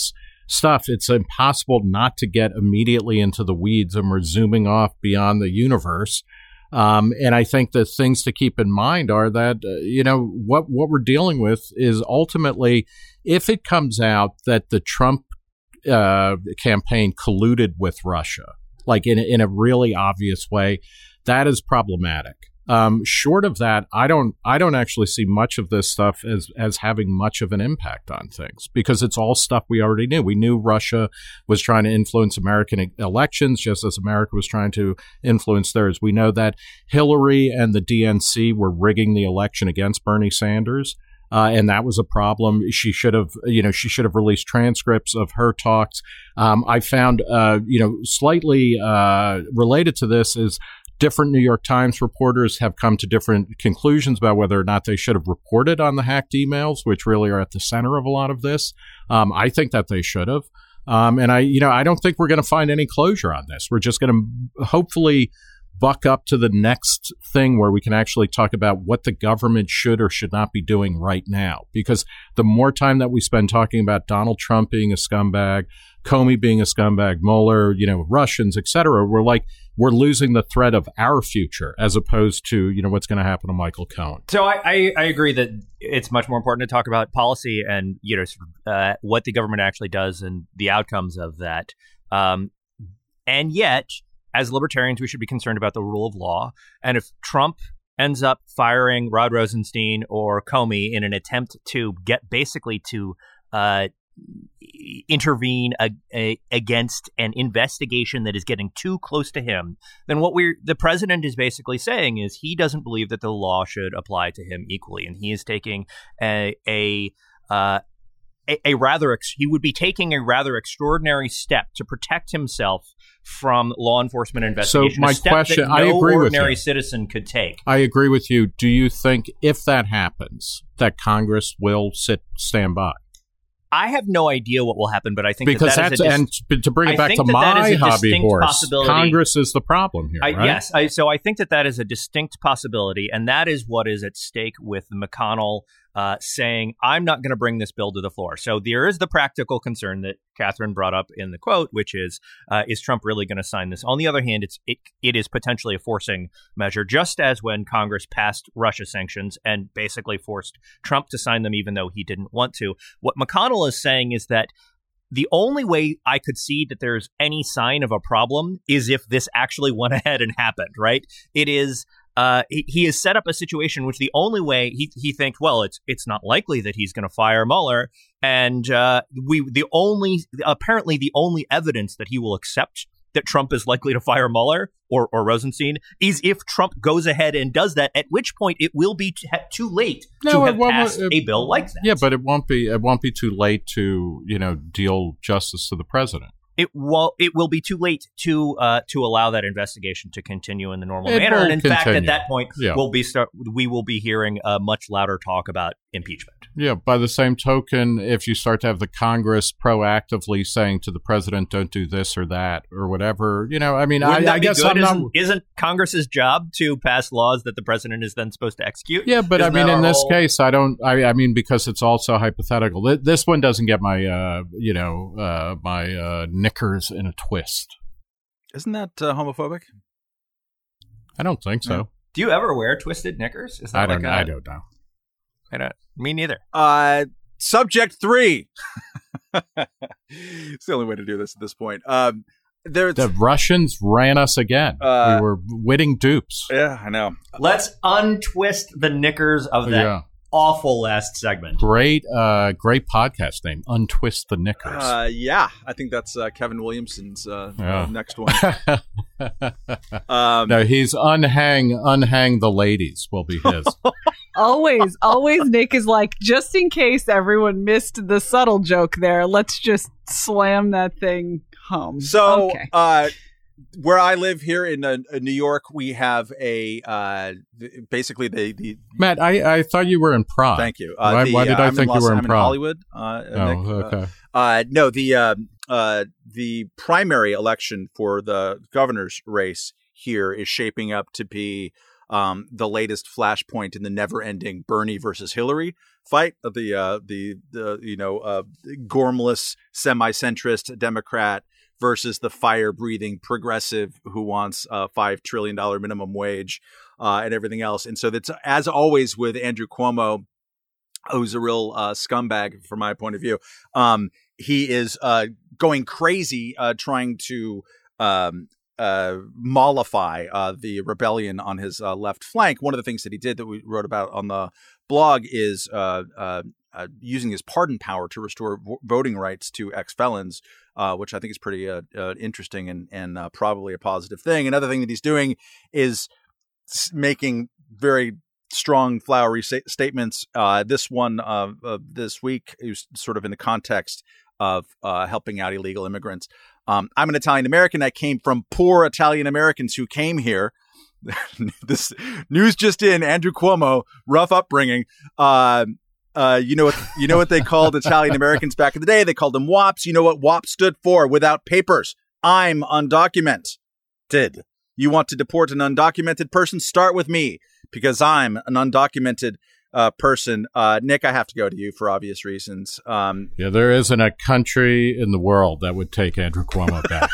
stuff, it's impossible not to get immediately into the weeds, and we're zooming off beyond the universe. Um, and I think the things to keep in mind are that, uh, you know, what, what we're dealing with is ultimately, if it comes out that the Trump uh, campaign colluded with Russia, like in, in a really obvious way, that is problematic. Um, short of that, I don't I don't actually see much of this stuff as as having much of an impact on things, because it's all stuff we already knew. We knew Russia was trying to influence American elections just as America was trying to influence theirs. We know that Hillary and the D N C were rigging the election against Bernie Sanders. Uh, and that was a problem. She should have, you know, she should have released transcripts of her talks. Um, I found, uh, you know, slightly uh, related to this is different New York Times reporters have come to different conclusions about whether or not they should have reported on the hacked emails, which really are at the center of a lot of this. Um, I think that they should have. Um, and I, you know, I don't think we're going to find any closure on this. We're just going to hopefully buck up to the next thing where we can actually talk about what the government should or should not be doing right now. Because the more time that we spend talking about Donald Trump being a scumbag, Comey being a scumbag, Mueller, you know, Russians, et cetera, we're like, we're losing the thread of our future as opposed to, you know, what's going to happen to Michael Cohen. So I, I, I agree that it's much more important to talk about policy and, you know, uh, what the government actually does and the outcomes of that. Um, and yet, as libertarians, we should be concerned about the rule of law. And if Trump ends up firing Rod Rosenstein or Comey in an attempt to get basically to uh, intervene a, a, against an investigation that is getting too close to him, then what we're the president is basically saying is he doesn't believe that the law should apply to him equally, and he is taking a a uh, a, a rather ex- he would be taking a rather extraordinary step to protect himself from law enforcement investigation. So my a step question, that no I agree with ordinary you. citizen could take. I agree with you. Do you think if that happens, that Congress will sit stand by? I have no idea what will happen, but I think because that, that that's is a dis- and to bring it I back think to that that my is a hobby distinct horse, possibility. Congress is the problem here, I, right? Yes, I, so I think that that is a distinct possibility, and that is what is at stake with McConnell uh, saying, I'm not going to bring this bill to the floor. So there is the practical concern that Catherine brought up in the quote, which is, uh, is Trump really going to sign this? On the other hand, it's it, it is potentially a forcing measure, just as when Congress passed Russia sanctions and basically forced Trump to sign them, even though he didn't want to. What McConnell is saying is that the only way I could see that there's any sign of a problem is if this actually went ahead and happened, right? It is, uh, he, he has set up a situation which the only way he, he thinks, well, it's it's not likely that he's going to fire Mueller. And uh, we the only apparently the only evidence that he will accept that Trump is likely to fire Mueller or, or Rosenstein is if Trump goes ahead and does that, at which point it will be t- too late No, to it have won't- passed it- a bill like that. Yeah, but it won't be it won't be too late to, you know, deal justice to the president. It will it will be too late to uh, to allow that investigation to continue in the normal It manner. will And in fact, at continue. that point, Yeah. we'll be start we will be hearing a much louder talk about impeachment. Yeah, by the same token, if you start to have the Congress proactively saying to the president, don't do this or that or whatever, you know, I mean, Wouldn't I, that I be guess good? I'm not. Isn't, isn't Congress's job to pass laws that the president is then supposed to execute? Yeah, but Isn't I mean, that in our this whole- case, I don't. I, I mean, because it's also hypothetical. Th- This one doesn't get my, uh, you know, uh, my uh, knickers in a twist. Isn't that uh, homophobic? I don't think so. Do you ever wear twisted knickers? Is that I don't. like I a- don't know. I don't. Me neither. Uh, subject three. It's the only way to do this at this point. Um, there's, The Russians ran us again. Uh, we were witting dupes. yeah, I know. Let's untwist the knickers of that Yeah. awful last segment. Great, uh, great podcast name. Untwist the knickers. Uh, yeah, I think that's uh, Kevin Williamson's uh, Yeah. uh, next one. Um, no, he's unhang, unhang the ladies will be his. Always, always Nick is like, just in case everyone missed the subtle joke there, let's just slam that thing home. So, okay. uh, where I live here in uh, New York, we have a uh, th- basically the the. Matt, I, I thought you were in Prague. Thank you. Uh, Why, the, why did uh, I I'm think in Los, you were in I'm in Prague? Hollywood. Uh, Oh, Nick. Uh, okay. Uh, no, the um, uh, the primary election for the governor's race here is shaping up to be um, the latest flashpoint in the never-ending Bernie versus Hillary fight of the uh, the the you know uh, gormless semi-centrist Democrat versus the fire-breathing progressive who wants a five trillion dollars minimum wage uh, and everything else. And so that's, as always with Andrew Cuomo, who's a real uh, scumbag from my point of view. Um, he is uh, going crazy uh, trying to um, uh, mollify uh, the rebellion on his uh, left flank. One of the things that he did that we wrote about on the blog is uh, uh, uh, using his pardon power to restore v- voting rights to ex-felons, uh, which I think is pretty uh, uh, interesting and, and uh, probably a positive thing. Another thing that he's doing is making very strong, flowery sa- statements. Uh, this one uh, uh, this week is sort of in the context of uh, helping out illegal immigrants. Um, I'm an Italian American. I came from poor Italian Americans who came here. This news just in: Andrew Cuomo, rough upbringing. Uh, uh, you know what? You know what they called Italian Americans back in the day? They called them W A Ps. You know what W A P stood for? Without papers. I'm undocumented. You want to deport an undocumented person? Start with me, because I'm an undocumented uh, person. Uh, Nick, I have to go to you for obvious reasons. Um, yeah, there isn't a country in the world that would take Andrew Cuomo back.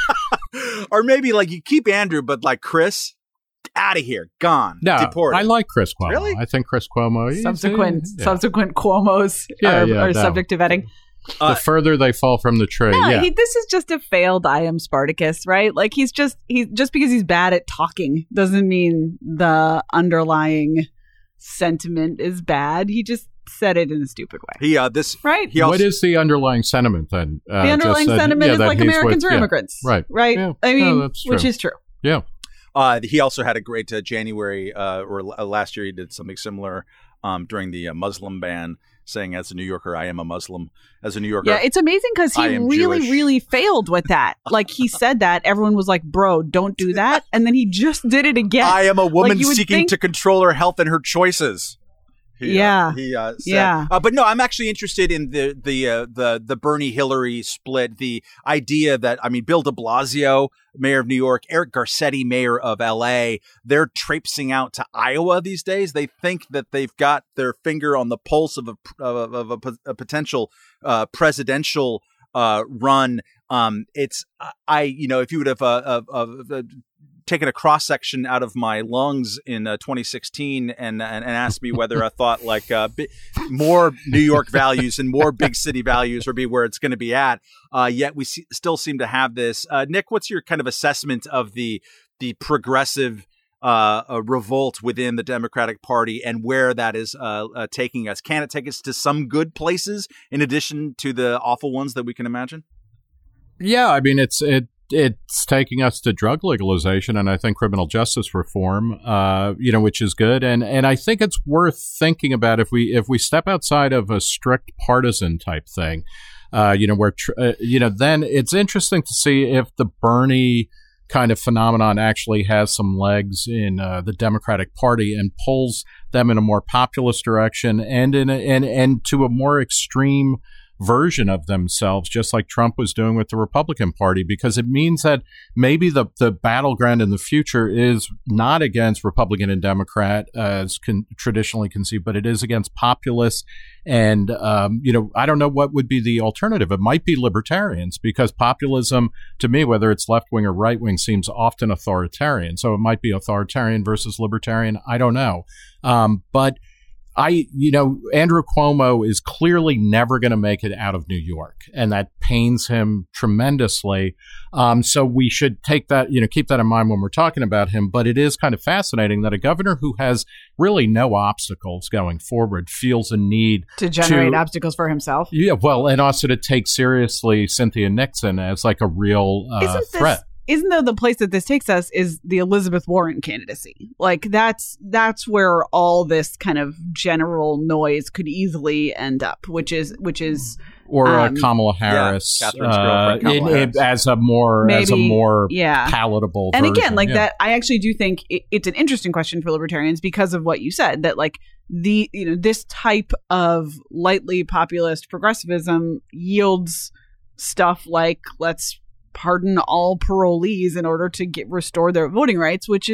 Or maybe like you keep Andrew, but like Chris, out of here, gone, no, deported. I like Chris Cuomo. Really? I think Chris Cuomo. Subsequent, yeah. subsequent Cuomos Yeah, are, yeah, are no. subject to vetting. The Uh, further they fall from the tree, No, yeah. he, this is just a failed I am Spartacus, right? Like he's just he just because he's bad at talking doesn't mean the underlying sentiment is bad. He just said it in a stupid way, He uh, this right? he also What is the underlying sentiment then? Uh, the underlying just that- sentiment yeah, is that like he's Americans with- are yeah, immigrants, right? Right? Yeah. I No, mean, that's which true. is true. Yeah. Uh, he also had a great uh, January, uh, or uh, last year he did something similar um, during the uh, Muslim ban, saying, "As a New Yorker, I am a Muslim." As a New Yorker, Yeah, it's amazing because I he am really, Jewish. really failed with that. Like he said that, everyone was like, "Bro, don't do that," and then he just did it again. I am a woman Like, you would seeking think- to control her health and her choices. He, Yeah. uh, he uh, said. Yeah. Uh, but no, I'm actually interested in the the uh, the the Bernie Hillary split. The idea that I mean, Bill De Blasio, mayor of New York, Eric Garcetti, mayor of L A, they're traipsing out to Iowa these days. They think that they've got their finger on the pulse of a of, of a, a potential uh, presidential uh, run. Um, it's I you know if you would have uh, uh, uh, taken a cross section out of my lungs in uh, twenty sixteen and, and and asked me whether I thought like uh, bi- more New York values and more big city values would be where it's going to be at. Uh, yet we see, still seem to have this. Uh, Nick, what's your kind of assessment of the the progressive uh, uh, revolt within the Democratic Party and where that is uh, uh, taking us? Can it take us to some good places in addition to the awful ones that we can imagine? Yeah, I mean, it's it it's taking us to drug legalization, and I think criminal justice reform, uh, you know, which is good, and and I think it's worth thinking about if we if we step outside of a strict partisan type thing, uh, you know, where tr- uh, you know, then it's interesting to see if the Bernie kind of phenomenon actually has some legs in uh, the Democratic Party and pulls them in a more populist direction and in a, and and to a more extreme version of themselves, just like Trump was doing with the Republican Party, because it means that maybe the, the battleground in the future is not against Republican and Democrat as con- traditionally conceived, but it is against populists. And, um, you know, I don't know what would be the alternative. It might be libertarians, because populism, to me, whether it's left wing or right wing, seems often authoritarian. So it might be authoritarian versus libertarian. I don't know. Um, but I, you know, Andrew Cuomo is clearly never going to make it out of New York, and that pains him tremendously. Um, so we should take that, you know, keep that in mind when we're talking about him. But it is kind of fascinating that a governor who has really no obstacles going forward feels a need to generate to- obstacles for himself. yeah, well, and also to take seriously Cynthia Nixon as like a real uh, Isn't this- threat. Isn't though the place that this takes us is the Elizabeth Warren candidacy? Like that's that's where all this kind of general noise could easily end up, which is which is Or um, uh, Kamala Harris, Catherine's uh, girlfriend, Kamala in- in- Harris. as a more as a Maybe, more yeah. palatable. And version. again, like Yeah. that, I actually do think it, it's an interesting question for libertarians because of what you said, that like the, you know, this type of lightly populist progressivism yields stuff like let's pardon all parolees in order to get restore their voting rights, which is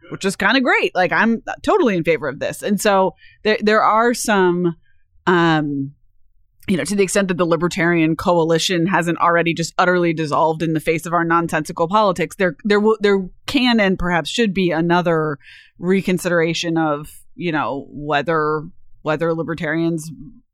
which is kind of great. Like, I'm totally in favor of this. And so there there are some, um, you know, to the extent that the Libertarian coalition hasn't already just utterly dissolved in the face of our nonsensical politics, there there will there can and perhaps should be another reconsideration of, you know, whether whether libertarians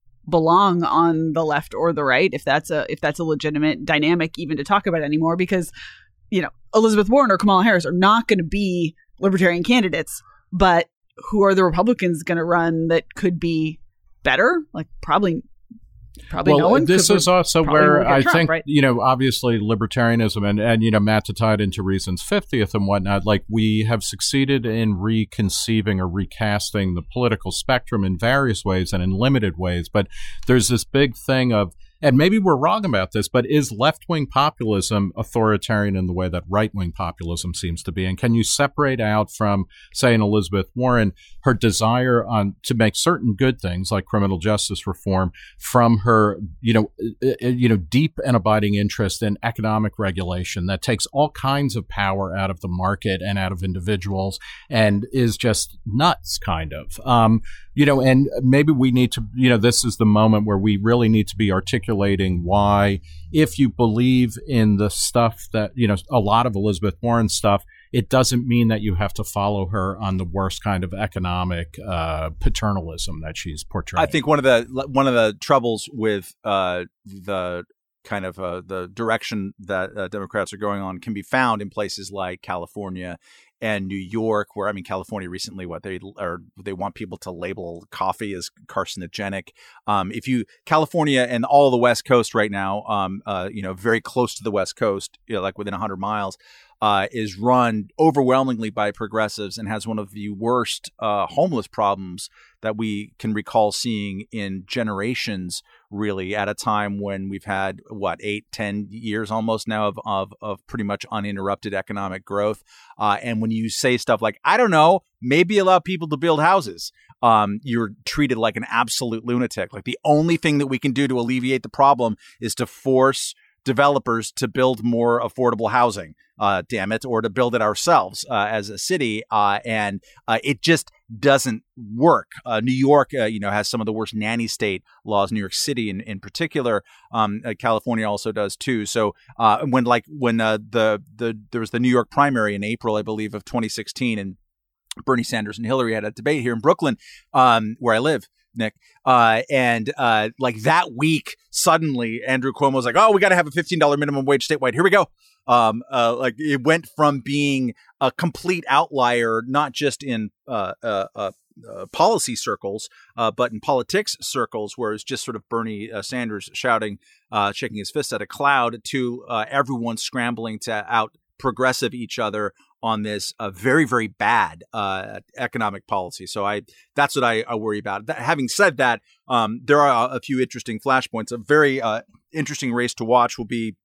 belong on the left or the right, if that's a if that's a legitimate dynamic even to talk about anymore, because, you know, Elizabeth Warren or Kamala Harris are not going to be libertarian candidates, but who are the Republicans going to run that could be better? Like, probably Probably well, no one. This is also where I Trump, think, right? you know, obviously libertarianism and, and, you know, Matt, to tie it into Reason's fiftieth and whatnot, like, we have succeeded in reconceiving or recasting the political spectrum in various ways and in limited ways. But there's this big thing of, and maybe we're wrong about this, but is left-wing populism authoritarian in the way that right-wing populism seems to be? And can you separate out from, say, in Elizabeth Warren, her desire on to make certain good things like criminal justice reform from her, you know, you know, deep and abiding interest in economic regulation that takes all kinds of power out of the market and out of individuals and is just nuts, kind of. Um, you know, and maybe we need to, you know, this is the moment where we really need to be articulating why, if you believe in the stuff that, you know, a lot of Elizabeth Warren stuff, it doesn't mean that you have to follow her on the worst kind of economic uh, paternalism that she's portraying. I think one of the one of the troubles with uh, the kind of uh, the direction that uh, Democrats are going on can be found in places like California and New York, where, I mean, California recently, what they or they want people to label coffee as carcinogenic. Um, if you California and all the West Coast right now, um, uh, you know, very close to the West Coast, you know, like within one hundred miles, uh, is run overwhelmingly by progressives and has one of the worst uh, homeless problems that we can recall seeing in generations, really, at a time when we've had, what, eight, ten years almost now of of, of pretty much uninterrupted economic growth. Uh, and when you say stuff like, I don't know, maybe allow people to build houses, um, you're treated like an absolute lunatic. Like, the only thing that we can do to alleviate the problem is to force developers to build more affordable housing, uh, damn it, or to build it ourselves uh, as a city. Uh, and uh, it just doesn't work. Uh, New York, uh, you know, has some of the worst nanny state laws. New York City, in, in particular, um, uh, California also does too. So uh, when like when uh, the the there was the New York primary in April, I believe, of twenty sixteen, and Bernie Sanders and Hillary had a debate here in Brooklyn, um, where I live, Nick. Uh, and uh, like that week, suddenly Andrew Cuomo was like, oh, we got to have a fifteen dollars minimum wage statewide. Here we go. Um, uh, like it went from being a complete outlier, not just in uh, uh, uh, uh, policy circles, uh, but in politics circles, where it's just sort of Bernie uh, Sanders shouting, uh, shaking his fist at a cloud, to uh, everyone scrambling to out progressive each other on this uh, very, very bad uh, economic policy. So I that's what I, I worry about. That, having said that, um, there are a, a few interesting flashpoints. A very uh, interesting race to watch will be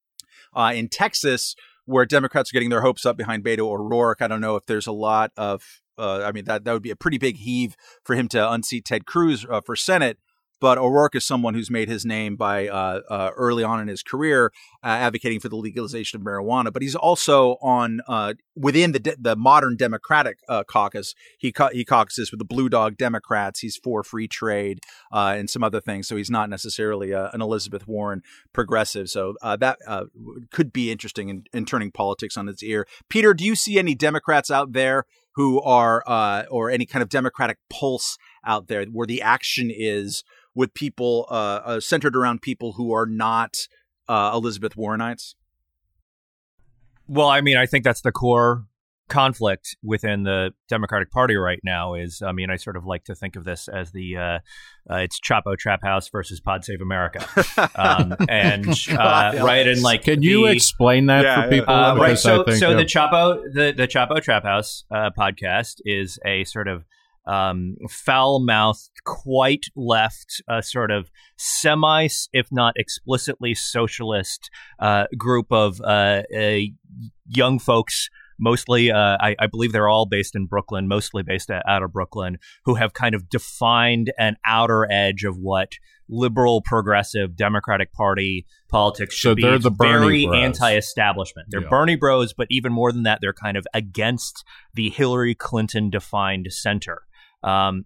uh, in Texas, where Democrats are getting their hopes up behind Beto O'Rourke. I don't know if there's a lot of, uh, I mean, that, that would be a pretty big heave for him to unseat Ted Cruz uh, for Senate. But O'Rourke is someone who's made his name by uh, uh, early on in his career uh, advocating for the legalization of marijuana. But he's also on uh, within the de- the modern Democratic uh, caucus. He ca- he caucuses with the Blue Dog Democrats. He's for free trade uh, and some other things. So he's not necessarily a, an Elizabeth Warren progressive. So uh, that uh, could be interesting in, in turning politics on its ear. Peter, do you see any Democrats out there who are uh, or any kind of Democratic pulse out there where the action is with people uh, uh, centered around people who are not uh, Elizabeth Warrenites? Well, I mean, I think that's the core conflict within the Democratic Party right now is, I mean, I sort of like to think of this as the, uh, uh, it's Chapo Trap House versus Pod Save America. Um, and, uh, right. And like, can you the, explain that yeah, for people? Uh, right. So, think, so yeah. the Chapo, the, the Chapo Trap House uh, podcast is a sort of Um, foul-mouthed, quite left, uh, sort of semi, if not explicitly socialist uh, group of uh, uh, young folks mostly, uh, I, I believe they're all based in Brooklyn, mostly based out of Brooklyn, who have kind of defined an outer edge of what liberal, progressive, Democratic Party politics should so be. They're It's the Bernie very bros. anti-establishment. They're Yeah. Bernie bros, but even more than that, they're kind of against the Hillary Clinton defined center. Um,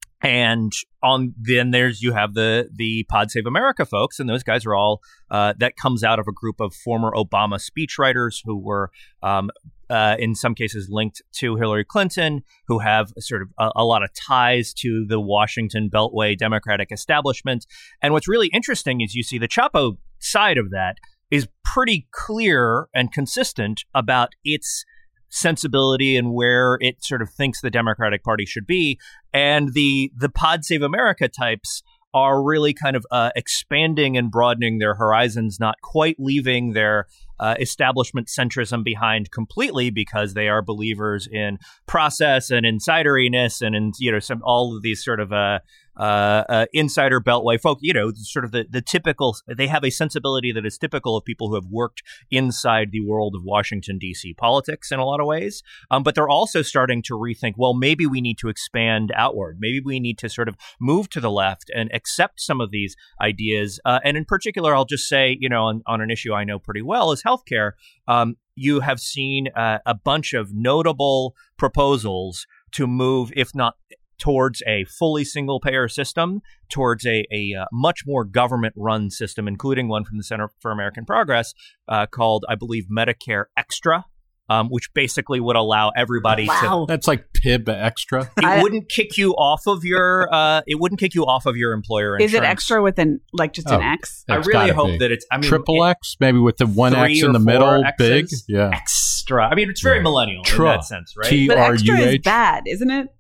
And on then there's you have the the Pod Save America folks, and those guys are all uh, that comes out of a group of former Obama speechwriters who were um, uh, in some cases linked to Hillary Clinton, who have sort of a, a lot of ties to the Washington Beltway Democratic establishment. And what's really interesting is you see the Chapo side of that is pretty clear and consistent about its sensibility and where it sort of thinks the Democratic Party should be. And the the Pod Save America types are really kind of uh, expanding and broadening their horizons, not quite leaving their uh, establishment centrism behind completely, because they are believers in process and insideriness and in, you know, some all of these sort of uh, uh, uh, insider beltway folk, you know, sort of the, the typical, they have a sensibility that is typical of people who have worked inside the world of Washington, D C politics in a lot of ways. Um, but they're also starting to rethink, well, maybe we need to expand outward. Maybe we need to sort of move to the left and accept some of these ideas. Uh, and in particular, I'll just say, you know, on, on an issue I know pretty well is healthcare. Um, you have seen uh, a bunch of notable proposals to move, if not towards a fully single-payer system, towards a, a uh, much more government-run system, including one from the Center for American Progress uh, called, I believe, Medicare Extra, um, which basically would allow everybody Wow. to. That's like P I B extra. It I- wouldn't kick you off of your. Uh, it wouldn't kick you off of your employer Is insurance. it extra with an like just an Oh. X? I It's really gotta hope be. that it's. I mean, Triple it- X, maybe with the one three X or in the four middle, X's? big. Yeah. Extra. I mean, it's very Yeah. millennial Tra. in that sense, right? T- But extra is R U H? bad, isn't it?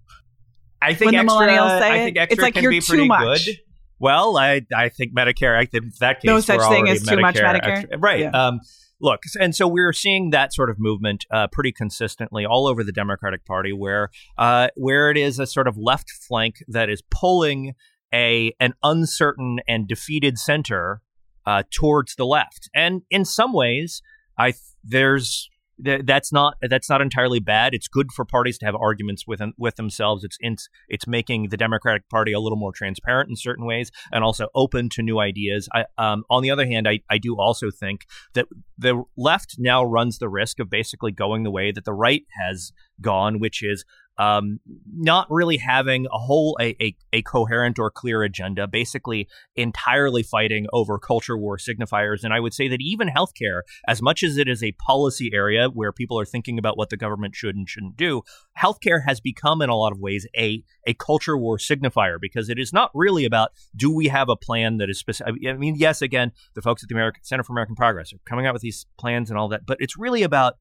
I think when the extra. millennials say I it, think extra it's like can you're be too pretty much. good. Well, I I think Medicare. I think in that case, No such we're thing already as too much Medicare? extra- right? Yeah. Um, look, and so we're seeing that sort of movement uh, pretty consistently all over the Democratic Party, where uh, where it is a sort of left flank that is pulling a an uncertain and defeated center uh, towards the left, and in some ways, I there's. Th- That's not that's not entirely bad. It's good for parties to have arguments with with themselves. It's in, it's making the Democratic Party a little more transparent in certain ways and also open to new ideas. I, um, on the other hand, I, I do also think that the left now runs the risk of basically going the way that the right has gone, which is um, not really having a whole a, a, a coherent or clear agenda, basically entirely fighting over culture war signifiers. And I would say that even healthcare, as much as it is a policy area where people are thinking about what the government should and shouldn't do, healthcare has become in a lot of ways a a culture war signifier, because it is not really about, do we have a plan that is specific? I mean, yes, again, the folks at the American Center for American Progress are coming out with these plans and all that, but it's really about,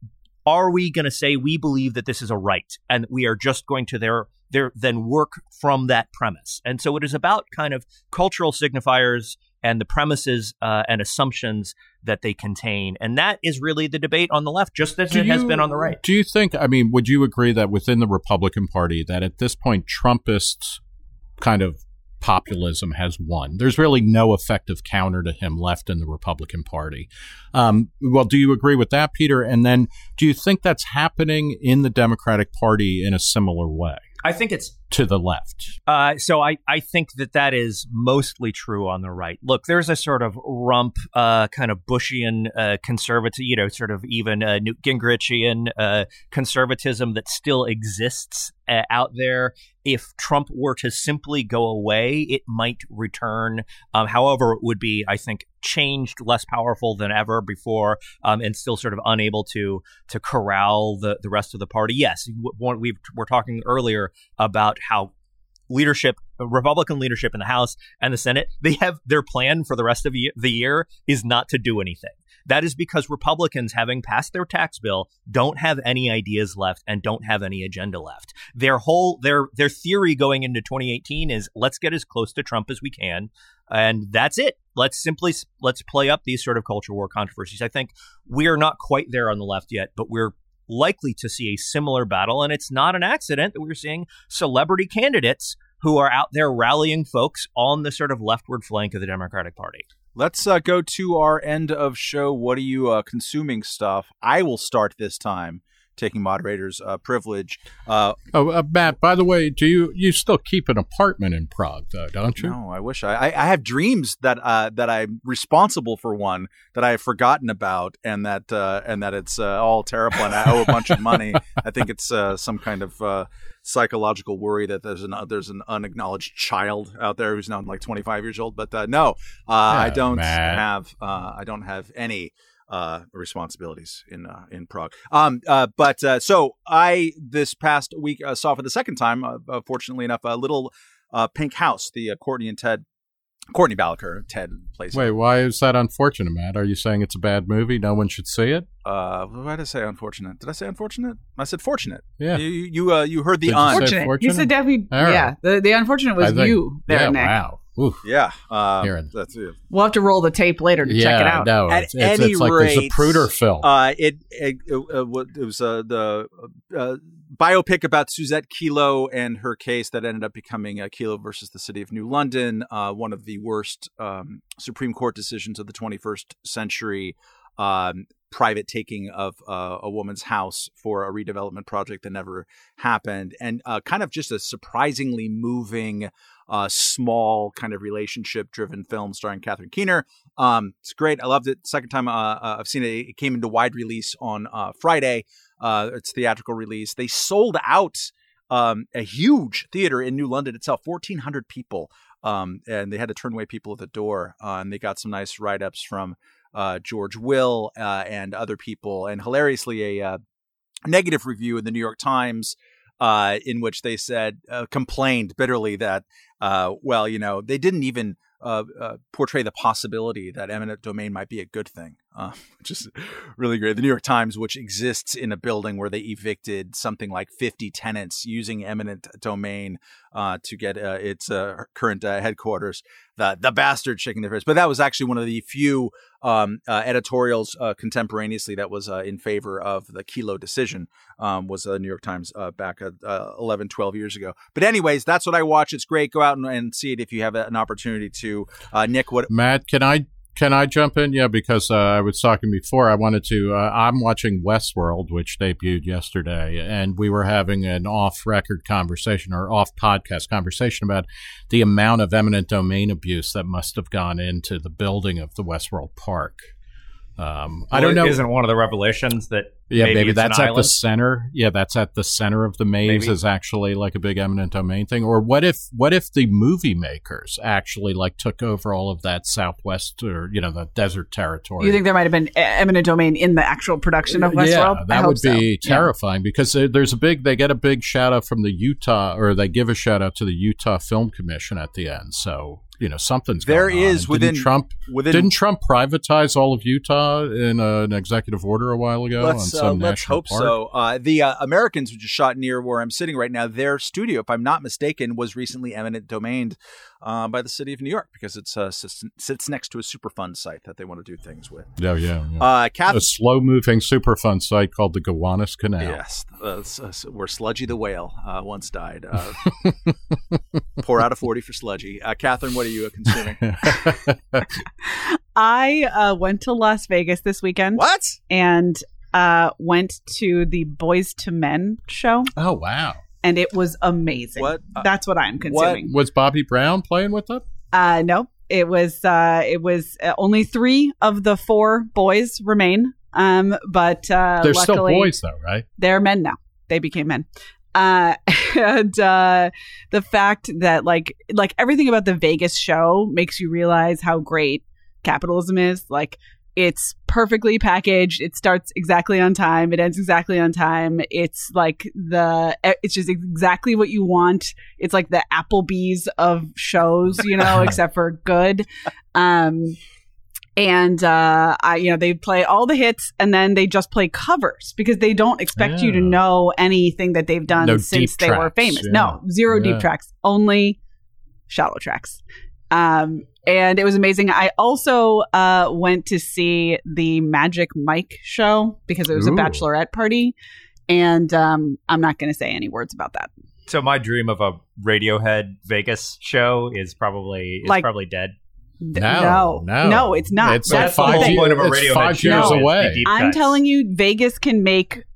are we going to say we believe that this is a right and we are just going to there, there then work from that premise? And so it is about kind of cultural signifiers and the premises uh, and assumptions that they contain. And that is really the debate on the left, just as Do it has you- been on the right. Do you think, I mean, would you agree that within the Republican Party that at this point Trumpist kind of populism has won? There's really no effective counter to him left in the Republican Party. Um, well, do you agree with that, Peter? And then do you think that's happening in the Democratic Party in a similar way I think it's to the left? Uh, so I, I think that that is mostly true on the right. Look, there's a sort of rump, uh, kind of Bushian uh, conservative, you know, sort of even uh, Newt Gingrichian uh, conservatism that still exists uh, out there. If Trump were to simply go away, it might return. Um, however, it would be, I think, changed, less powerful than ever before, um, and still sort of unable to to corral the, the rest of the party. Yes, w- we were talking earlier about how leadership, Republican leadership in the House and the Senate, they have their plan for the rest of the year is not to do anything. That is because Republicans, having passed their tax bill, don't have any ideas left and don't have any agenda left. Their whole their their theory going into twenty eighteen is, let's get as close to Trump as we can, and that's it. Let's simply let's play up these sort of culture war controversies. I think we are not quite there on the left yet, but we're likely to see a similar battle, and it's not an accident that we're seeing celebrity candidates who are out there rallying folks on the sort of leftward flank of the Democratic Party. Let's uh, go to our end of show. What are you uh, consuming stuff? I will start this time. taking moderators' uh, privilege. Uh, oh, uh, Matt, by the way, do you you still keep an apartment in Prague, though, don't you? No, I wish I. I, I have dreams that uh, that I'm responsible for one that I have forgotten about, and that uh, and that it's uh, all terrible, and I owe a bunch of money. I think it's uh, some kind of uh, psychological worry that there's an uh, there's an unacknowledged child out there who's now like twenty-five years old. But uh, no, uh, yeah, I don't Matt. have uh, I don't have any uh, responsibilities in uh, in Prague. Um, uh, but uh, so I this past week uh, saw for the second time, uh, uh, fortunately enough, a little uh, Pink House, the uh, Courtney and Ted. Courtney Balaker, Ted plays. Wait, why is that unfortunate, Matt? Are you saying it's a bad movie? No one should see it? Uh, why did I say unfortunate? Did I say unfortunate? I said fortunate. Yeah. You you, uh, you heard the Did you un. say Fortunate. fortunate? He said definitely. All right. Yeah. The, the unfortunate was I think- you there, yeah, Nick. wow. Oof. Yeah. Uh, Hearing. that's it. We'll have to roll the tape later to yeah, check it out. no, At it's, it's, any it's like there's a rate, Pruder film. Uh, it it, it, uh, what- it was uh, the uh, biopic about Suzette Kelo and her case that ended up becoming uh, Kelo versus the City of New London, uh, one of the worst um, Supreme Court decisions of the twenty-first century. Um, private taking of uh, a woman's house for a redevelopment project that never happened, and uh, kind of just a surprisingly moving, uh, small kind of relationship-driven film starring Catherine Keener. Um, it's great. I loved it. Second time uh, uh, I've seen it. It came into wide release on uh, Friday. Uh, its theatrical release. They sold out um, a huge theater in New London itself, fourteen hundred people, um, and they had to turn away people at the door. Uh, and they got some nice write-ups from Uh, George Will uh, and other people, and hilariously a uh, negative review in the New York Times uh, in which they said, uh, complained bitterly that, uh, well, you know, they didn't even uh, uh, portray the possibility that eminent domain might be a good thing, uh, which is really great. The New York Times, which exists in a building where they evicted something like fifty tenants using eminent domain uh, to get uh, its uh, current uh, headquarters, the, the bastard shaking their fist. But that was actually one of the few um, uh, editorials uh, contemporaneously that was uh, in favor of the Kelo decision, um, was the New York Times uh, back uh, uh, eleven, twelve years ago. But anyways, that's what I watch. It's great. Go out and, and see it if you have an opportunity to. Uh, Nick, what? Matt, can I can I jump in? Yeah, because uh, I was talking before. I wanted to. Uh, I'm watching Westworld, which debuted yesterday, and we were having an off-record conversation or off-podcast conversation about the amount of eminent domain abuse that must have gone into the building of the Westworld Park. Um, I don't know. Isn't one of the revelations that Yeah, maybe, maybe it's that's an at the island? center. Yeah, that's at the center of the maze Maybe. is actually like a big eminent domain thing. Or what if what if the movie makers actually like took over all of that southwest or you know the desert territory? You think there might have been e- eminent domain in the actual production of Westworld? Yeah, I that hope would be so. Yeah. terrifying because there- there's a big. They get a big shout out from the Utah, or they give a shout out to the Utah Film Commission at the end. So you know something's There going on. is And within didn't Trump. within. Didn't Trump privatize all of Utah in uh, an executive order a while ago? Let's on uh, some let's national hope park? so. Uh, the uh, Americans, which is shot near where I'm sitting right now, their studio, if I'm not mistaken, was recently eminent domained uh, by the city of New York because it's uh, sits, sits next to a Superfund site that they want to do things with. Yeah, yeah. yeah. Uh, Kath- a slow-moving Superfund site called the Gowanus Canal. Yes, uh, s- s- where Sludgy the whale uh, once died. Uh, pour out a forty for Sludgy. Uh, Catherine, what are you uh, consuming? I uh, went to Las Vegas this weekend What? and uh, went to the Boys to Men show, Oh, wow. and it was amazing. What? Uh, That's what I'm consuming. Was Bobby Brown playing with it? Uh, no, it was uh, it was uh, only three of the four boys remain. Um, but uh, They're still luckily, boys, though, right? they're men now. They became men. Uh, and uh, the fact that like like everything about the Vegas show makes you realize how great capitalism is. Like it's perfectly packaged. It starts exactly on time. It ends exactly on time. It's like the it's just exactly what you want. It's like the Applebee's of shows, you know, except for good. Um, And, uh, I, you know, they play all the hits and then they just play covers because they don't expect you to Yeah. know anything that they've done No since deep they were tracks, famous. yeah. No, zero Yeah. deep tracks, only shallow tracks. Um, and it was amazing. I also uh, went to see the Magic Mike show because it was Ooh. a bachelorette party. And um, I'm not going to say any words about that. So my dream of a Radiohead Vegas show is probably is Like- probably dead. Th- No, no. no, it's not. It's That's like the five, thing. point of a it's Radiohead five show years is the away. deep I'm cuts. telling you, Vegas can make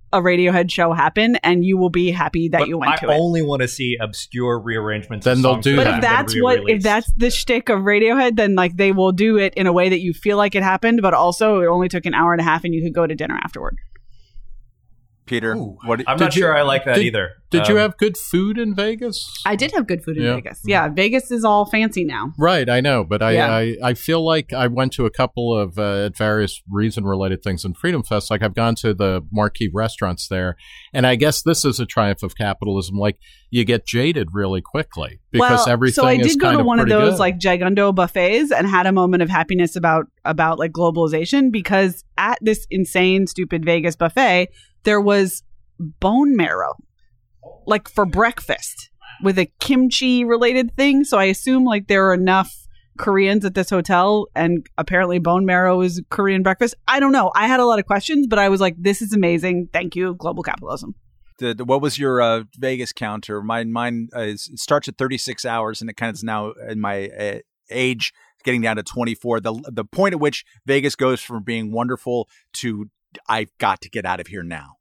a Radiohead show happen, and you will be happy that but you went I to it. I only want to see obscure rearrangements. Then of they'll songs do that that. But if haven't that's been what, if re-released. that's the shtick of Radiohead, then like they will do it in a way that you feel like it happened, but also it only took an hour and a half, and you could go to dinner afterward. Peter, Ooh, what I'm did not you- sure I like that did- either. Did you Um, have good food in Vegas? I did have good food in Yeah. Vegas. Yeah, Vegas is all fancy now. Right, I know, but I, Yeah. I, I feel like I went to a couple of uh, at various reason-related things in Freedom Fest. Like I've gone to the marquee restaurants there, and I guess this is a triumph of capitalism. Like you get jaded really quickly because well, everything so I is did go kind to of one of pretty those good. like Gigundo buffets and had a moment of happiness about about like globalization, because at this insane, stupid Vegas buffet, there was bone marrow, like for breakfast, with a kimchi related thing. So I assume like there are enough Koreans at this hotel, and apparently bone marrow is Korean breakfast. I don't know. I had a lot of questions, but I was like, this is amazing. Thank you, global capitalism. The, the- what was your uh, Vegas counter? Mine, mine uh, is, it starts at thirty-six hours, and it kind of is now in my uh, age getting down to twenty-four. The the point at which Vegas goes from being wonderful to I've got to get out of here now.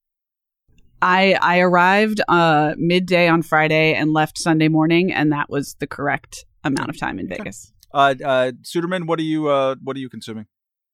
I I arrived uh, midday on Friday and left Sunday morning, and that was the correct amount of time in Vegas. Uh, uh, Suderman, what are you uh, what are you consuming?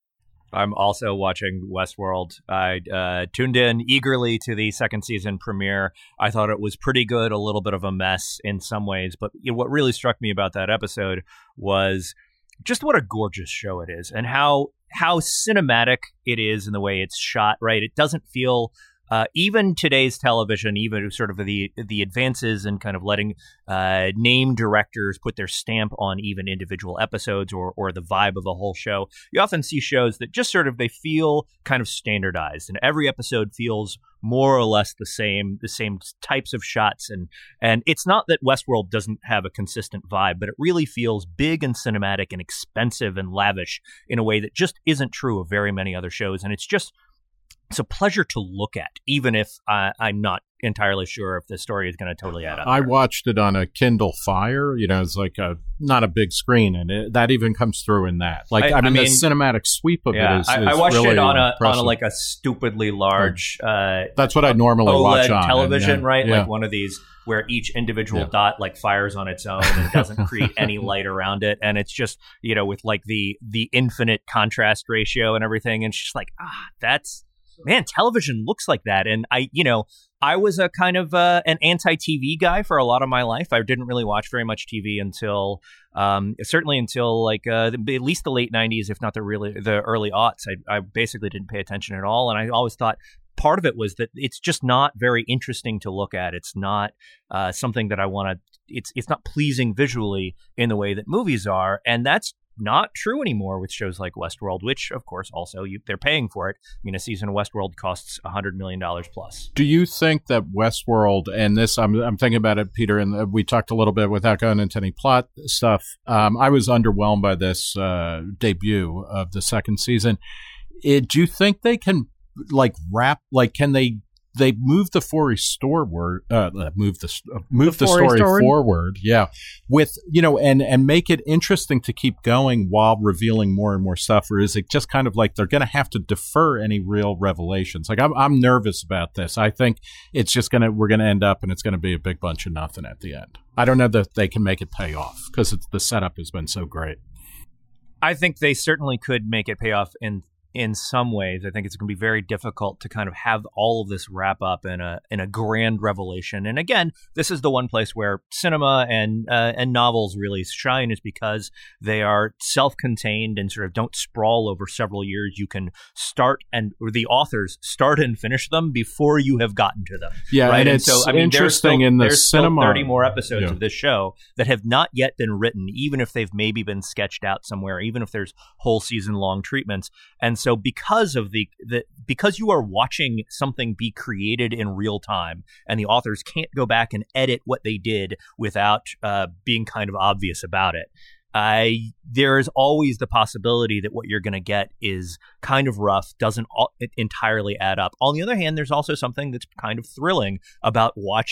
I'm also watching Westworld. I uh, tuned in eagerly to the second season premiere. I thought it was pretty good, a little bit of a mess in some ways. But you know, what really struck me about that episode was just what a gorgeous show it is, and how how cinematic it is in the way it's shot, right? It doesn't feel... Uh, even today's television, even sort of the the advances in kind of letting uh, name directors put their stamp on even individual episodes or or the vibe of the whole show, you often see shows that just sort of they feel kind of standardized, and every episode feels more or less the same, the same types of shots, and and it's not that Westworld doesn't have a consistent vibe, but it really feels big and cinematic and expensive and lavish in a way that just isn't true of very many other shows, and it's just. It's a pleasure to look at, even if uh, I'm not entirely sure if the story is going to totally add up. I there. watched it on a Kindle Fire. You know, it's like a not a big screen, and it, that even comes through in that. Like, I, I- I mean, I the mean, cinematic sweep of Yeah, it is. I, is I watched really it on a on a, impressive. like a stupidly large uh, That's what I normally watch OLED on television, and, yeah, right? Yeah. Like one of these where each individual Yeah. dot like fires on its own and doesn't create any light around it, and it's just you know with like the the infinite contrast ratio and everything, and it's just like ah, that's. Man, television looks like that. And I, you know, I was a kind of uh, an anti-T V guy for a lot of my life. I didn't really watch very much T V until, um, certainly until like uh, the, at least the late nineties, if not the really the early aughts. I, I basically didn't pay attention at all. And I always thought part of it was that it's just not very interesting to look at. It's not uh, something that I want to. It's it's not pleasing visually in the way that movies are, and that's. Not true anymore with shows like Westworld, which, of course, also you, they're paying for it. I mean, a season of Westworld costs one hundred million dollars plus. Do you think that Westworld, and this, I'm, I'm thinking about it, Peter, and we talked a little bit without going into any plot stuff. Um, I was underwhelmed by this uh, debut of the second season. It, do you think they can, like, wrap, like, can they, they move the story forward, uh, move the, uh, move the, The story story forward? forward, yeah, with, you know, and, and make it interesting to keep going while revealing more and more stuff, or is it just kind of like they're going to have to defer any real revelations? Like, I'm, I'm nervous about this. I think it's just going to, we're going to end up and it's going to be a big bunch of nothing at the end. I don't know that they can make it pay off because the setup has been so great. I think they certainly could make it pay off in in some ways. I think it's going to be very difficult to kind of have all of this wrap up in a in a grand revelation. And again, this is the one place where cinema and uh, and novels really shine, is because they are self-contained and sort of don't sprawl over several years. You can start and or the authors start and finish them before you have gotten to them. Yeah, right? and And it's so, I mean, there's interesting still, in the there's still cinema. thirty more episodes Yeah. of this show that have not yet been written, even if they've maybe been sketched out somewhere, even if there's whole season long treatments. And so because of the, the because you are watching something be created in real time, and the authors can't go back and edit what they did without uh, being kind of obvious about it, I there is always the possibility that what you're going to get is kind of rough, doesn't all, entirely add up. On the other hand, there's also something that's kind of thrilling about watching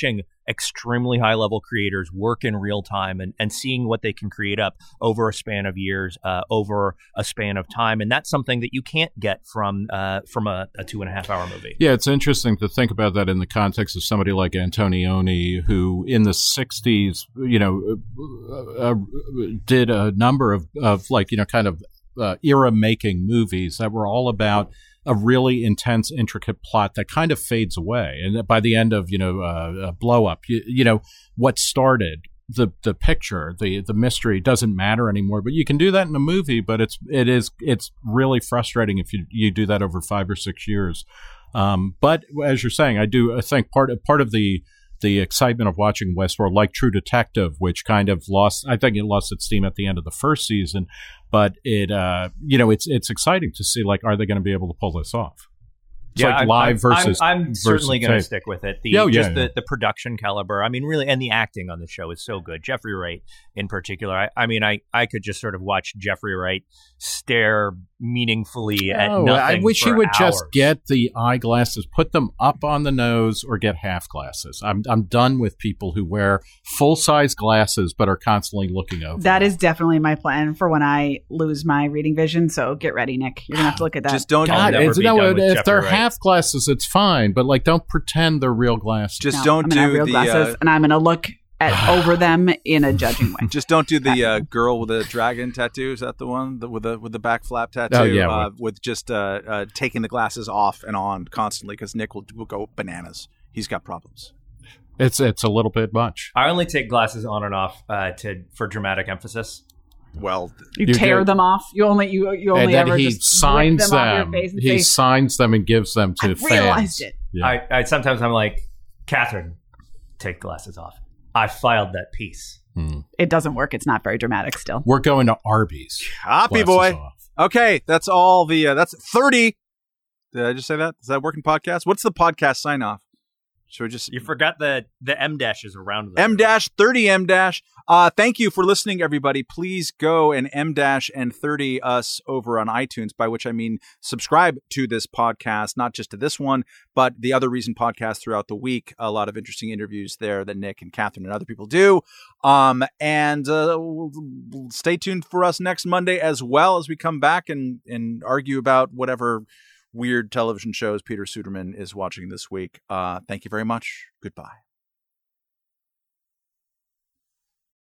extremely high level creators work in real time and, and seeing what they can create up over a span of years, uh, over a span of time. And that's something that you can't get from uh, from a, a two and a half hour movie. Yeah, it's interesting to think about that in the context of somebody like Antonioni, who in the sixties, you know, uh, uh, did a number of, of like, you know, kind of uh, era-making movies that were all about a really intense, intricate plot that kind of fades away. And by the end of, you know, uh, Blow Up, you, you know, what started the the picture, the the mystery doesn't matter anymore. But you can do that in a movie, but it's it is it's really frustrating if you you do that over five or six years. Um, but as you're saying, I do I think part of part of the the excitement of watching Westworld, like True Detective, which kind of lost, I think it lost its steam at the end of the first season, but it, uh, you know, it's it's exciting to see, like, are they going to be able to pull this off? It's yeah, like I'm, live I'm, versus. I'm, I'm certainly going to tape. stick with it. The, oh, yeah, just yeah. the, the production caliber. I mean, really, and the acting on the show is so good. Jeffrey Wright, in particular. I, I mean, I, I could just sort of watch Jeffrey Wright stare meaningfully at Oh, nothing I wish for he would hours. just get the eyeglasses, put them up on the nose, or get half glasses. I'm I'm done with people who wear full size glasses but are constantly looking over. That them. is definitely my plan for when I lose my reading vision. So get ready, Nick. You're gonna have to look at that. Just don't. God, never it's, be no, done with if Jeffrey they're Wright. half glasses, it's fine. But like, don't pretend they're real glasses. Just No, don't I'm gonna have do real the. glasses, Uh, and I'm gonna look at over them in a judging way. just don't do the uh, girl with the dragon tattoo. Is that the one the, with the with the back flap tattoo? Oh, yeah, uh, with just uh, uh, taking the glasses off and on constantly because Nick will will go bananas. He's got problems. It's it's a little bit much. I only take glasses on and off uh, to for dramatic emphasis. Well, You You tear get- them off. You only you you only And then ever he just signs rip them, off them. your face and He say, signs them and gives them to I fans. realized it. Yeah. I, I sometimes I'm like, Catherine, take glasses off. I filed that piece. Hmm. It doesn't work. It's not very dramatic still. We're going to Arby's. happy Glasses boy. off. Okay, that's all the. Uh, that's thirty. Did I just say that? Is that working podcast? What's the podcast sign off? Should we just You forgot the the M dash is around the M dash thirty M dash. Uh, thank you for listening, everybody. Please go and M dash and thirty us over on iTunes, by which I mean subscribe to this podcast, not just to this one, but the Other Reason podcast throughout the week. A lot of interesting interviews there that Nick and Catherine and other people do. Um, and uh, we'll, we'll stay tuned for us next Monday as well as we come back and, and argue about whatever weird television shows Peter Suderman is watching this week. Uh, thank you very much. Goodbye.